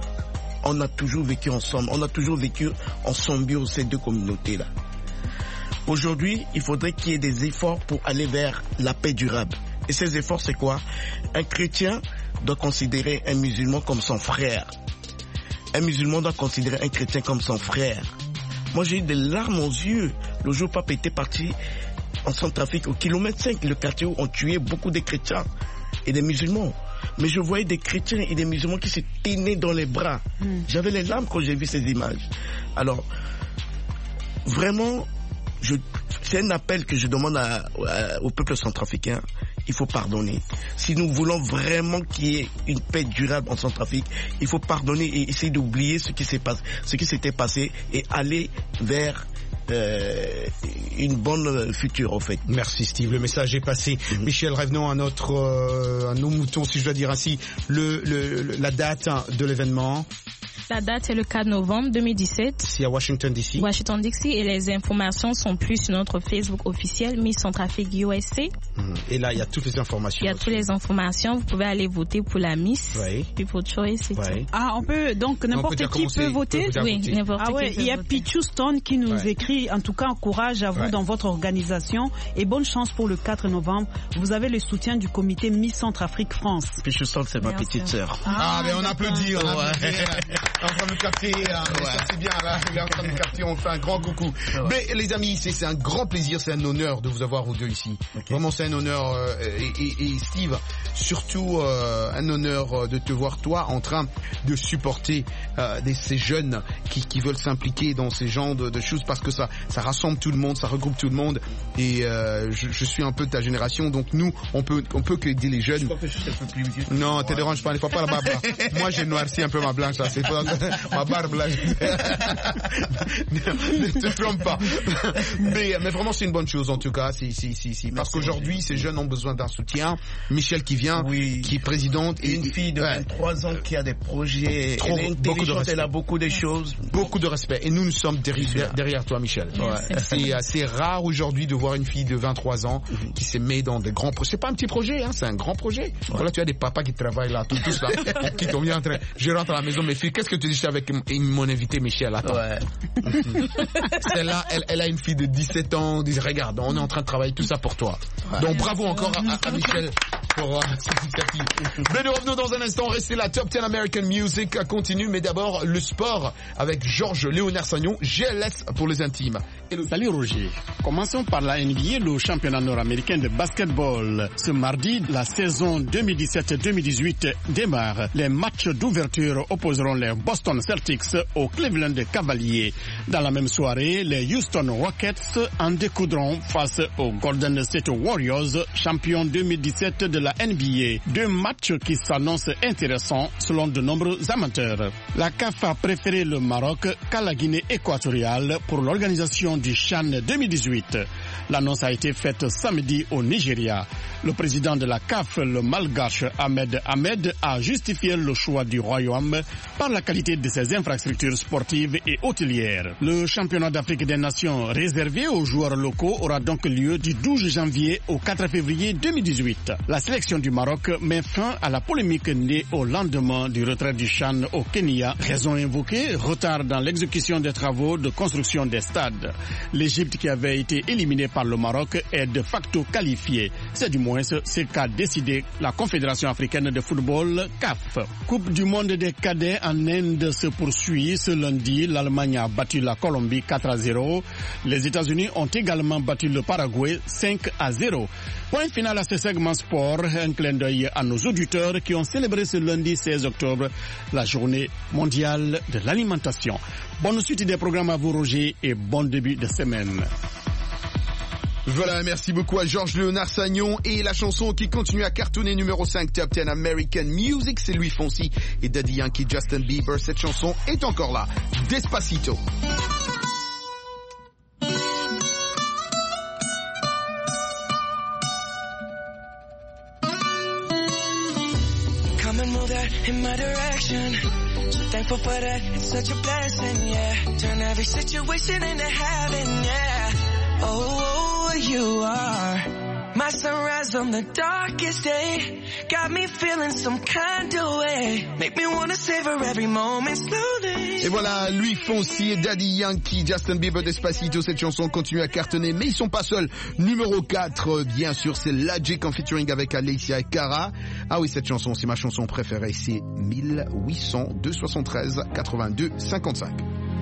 on a toujours vécu ensemble. On a toujours vécu en symbiose, ces deux communautés-là. Aujourd'hui, il faudrait qu'il y ait des efforts pour aller vers la paix durable. Et ces efforts, c'est quoi? Un chrétien doit considérer un musulman comme son frère. Un musulman doit considérer un chrétien comme son frère. Moi, j'ai eu des larmes aux yeux le jour où le pape était parti en Centrafrique, au kilomètre cinq, le quartier où on tuait beaucoup de chrétiens et des musulmans. Mais je voyais des chrétiens et des musulmans qui se tenaient dans les bras. Mm. J'avais les larmes quand j'ai vu ces images. Alors, vraiment, je, c'est un appel que je demande à, à, au peuple centrafricain. Il faut pardonner. Si nous voulons vraiment qu'il y ait une paix durable en Centrafrique, il faut pardonner et essayer d'oublier ce qui s'est passé, ce qui s'était passé et aller vers Euh, une bonne future en fait. Merci Steve, le message est passé. Mm-hmm. Michel, revenons à notre euh, à nos moutons, si je dois dire ainsi. Le, le, le la date de l'événement. La date est le quatre novembre deux mille dix-sept. C'est à Washington D C. Washington D C, et les informations sont plus sur notre Facebook officiel Miss Centrafrique U S A. Mmh. Et là, il y a toutes les informations. Il y a toutes les informations. Vous pouvez aller voter pour la Miss. Oui. People Choice. Oui. Ah, on peut donc n'importe qui peut, peut voter. Peut oui, n'importe ah ouais, qui. Il y a voter. Pichu Stone qui nous ouais. écrit, en tout cas, courage à vous ouais. dans votre organisation et bonne chance pour le quatre novembre. Vous avez le soutien du comité Miss Centrafrique France. Pichu Stone, c'est ma Merci. petite sœur. Ah, ah mais on applaudit, on ouais. applaudit. En train de capter, hein, ouais. ça c'est bien là, il est en train de capter, on fait un grand coucou. Ouais. Mais les amis, c'est, c'est un grand plaisir, c'est un honneur de vous avoir vous deux ici. Okay. Vraiment, c'est un honneur. Euh, et, et, et Steve, surtout euh, un honneur de te voir toi en train de supporter euh, des, ces jeunes qui, qui veulent s'impliquer dans ces genres de, de choses parce que ça, ça rassemble tout le monde, ça regroupe tout le monde. Et euh, je, je suis un peu de ta génération, donc nous, on peut, on peut que aider les jeunes. Je crois que je suis un peu plus vieux. Non, ouais. te dérange pas, il faut pas la barbe. Moi, j'ai noirci un peu ma blanche, là, c'est pas ma barbe là. Ne te trompe pas. Mais, mais vraiment, c'est une bonne chose en tout cas. Si, si, si, si. Parce qu'aujourd'hui, ces jeunes ont besoin d'un soutien. Michel qui vient, oui. qui est présidente. Et une fille de vingt-trois ans qui a des projets. Trop, elle est beaucoup de respect. Elle a beaucoup de choses. Beaucoup de respect. Et nous, nous sommes derrière, derrière toi, Michel. Ouais. C'est assez rare aujourd'hui de voir une fille de vingt-trois ans mm-hmm. qui se met dans des grands projets. C'est pas un petit projet, hein, c'est un grand projet. Ouais. Voilà, tu as des papas qui travaillent là, tous, tous là. qui t'ont bien entraîné. Je rentre à la maison, mes filles, qu'est-ce que tu dis avec mon invité Michel? Attends. Ouais. Celle-là, elle, elle a une fille de dix-sept ans. Dit, regarde, on est en train de travailler tout ça pour toi. Ouais. Donc bravo encore à, à, à Michel pour euh, cette initiative. Mais nous revenons dans un instant. Restez là. Top dix American Music continue, mais d'abord le sport avec Georges Léonard Sagnon, G L S pour les intimes. Le... Salut Roger. Commençons par la N B A, le championnat nord-américain de basketball. Ce mardi, la saison deux mille dix-sept deux mille dix-huit démarre. Les matchs d'ouverture opposeront les Boston Celtics aux Cleveland Cavaliers. Dans la même soirée, les Houston Rockets en découdront face aux Golden State Warriors, champions deux mille dix-sept de la N B A. Deux matchs qui s'annoncent intéressants selon de nombreux amateurs. La C A F a préféré le Maroc qu'à la Guinée équatoriale pour l'organisation du CHAN deux mille dix-huit. L'annonce a été faite samedi au Nigeria. Le président de la C A F, le malgache Ahmed Ahmed, a justifié le choix du royaume par la qualité de ses infrastructures sportives et hôtelières. Le championnat d'Afrique des Nations réservé aux joueurs locaux aura donc lieu du douze janvier au quatre février deux mille dix-huit. La sélection du Maroc met fin à la polémique née au lendemain du retrait du CHAN au Kenya. Raison invoquée, retard dans l'exécution des travaux de construction des stades. L'Égypte, qui avait été éliminée par le Maroc, est de facto qualifiée. C'est du moins ce qu'a décidé la Confédération africaine de football, C A F. Coupe du monde des cadets en Inde se poursuit. Ce lundi, l'Allemagne a battu la Colombie quatre à zéro. Les États-Unis ont également battu le Paraguay cinq à zéro. Point final à ce segment sport. Un clin d'œil à nos auditeurs qui ont célébré ce lundi seize octobre la journée mondiale de l'alimentation. Bonne suite des programmes à vous, Roger, et bon début de semaine. Voilà, merci beaucoup à Georges Léonard Sagnon. Et la chanson qui continue à cartonner numéro cinq Top dix American Music, c'est Louis Fonsi et Daddy Yankee, Justin Bieber. Cette chanson est encore là, Despacito. Come and move that in my direction. So thankful for that, it's such a blessing, yeah. Turn every situation into heaven, yeah. Oh, you are my sunrise on the darkest day. Got me feeling some kind of way. Make me wanna savor every moment slowly. Et voilà, Louis Fonsi et Daddy Yankee, Justin Bieber, Despacito. Cette chanson continue à cartonner, mais ils sont pas seuls. Numéro quatre, bien sûr, c'est Logic en featuring avec Alicia et Cara. Ah oui, cette chanson, c'est ma chanson préférée. C'est mille huit cents deux soixante-treize quatre-vingt-deux cinquante-cinq.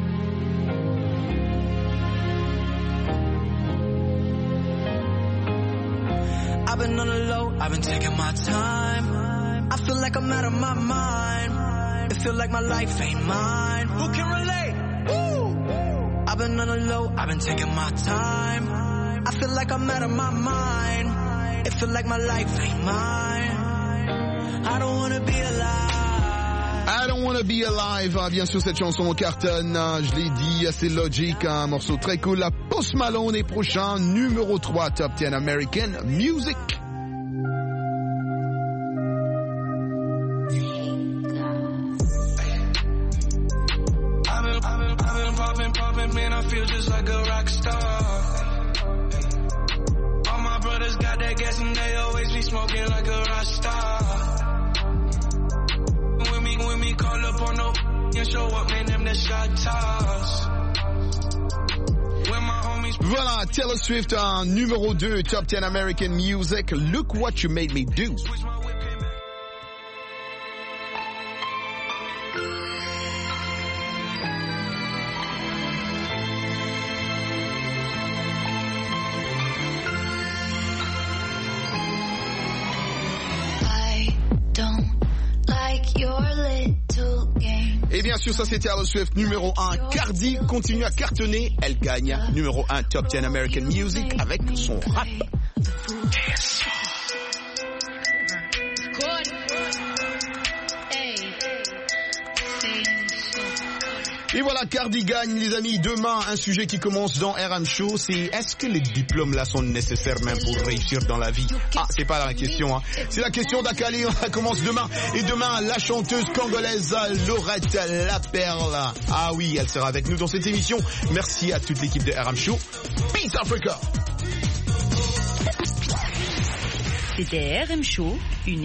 I've been on the low, I've been taking my time. I feel like I'm out of my mind. It feel like my life ain't mine. Who can relate? Woo! I've been on the low, I've been taking my time. I feel like I'm out of my mind. It feel like my life ain't mine. I don't wanna be alive. I don't wanna be alive. Ah, bien sûr, cette chanson cartonne. Je l'ai dit, c'est Logic, un morceau très cool. La Post Malone est prochain, numéro trois, Top dix American Music. got tossed. Voilà, Taylor Swift en numéro deux, Top ten American Music. Look what you made me do. Et bien sûr, ça c'était Taylor Swift numéro un. Cardi continue à cartonner. Elle gagne numéro un Top ten American Music avec son rap. Et voilà, Cardi gagne, les amis. Demain, un sujet qui commence dans R M Show, c'est est-ce que les diplômes là sont nécessaires même pour réussir dans la vie? Ah, c'est pas la question, hein. C'est la question d'Akali. Ça commence demain. Et demain, la chanteuse congolaise Laurette Laperle. Ah oui, elle sera avec nous dans cette émission. Merci à toute l'équipe de R M Show. Peace Africa. C'était R M Show, une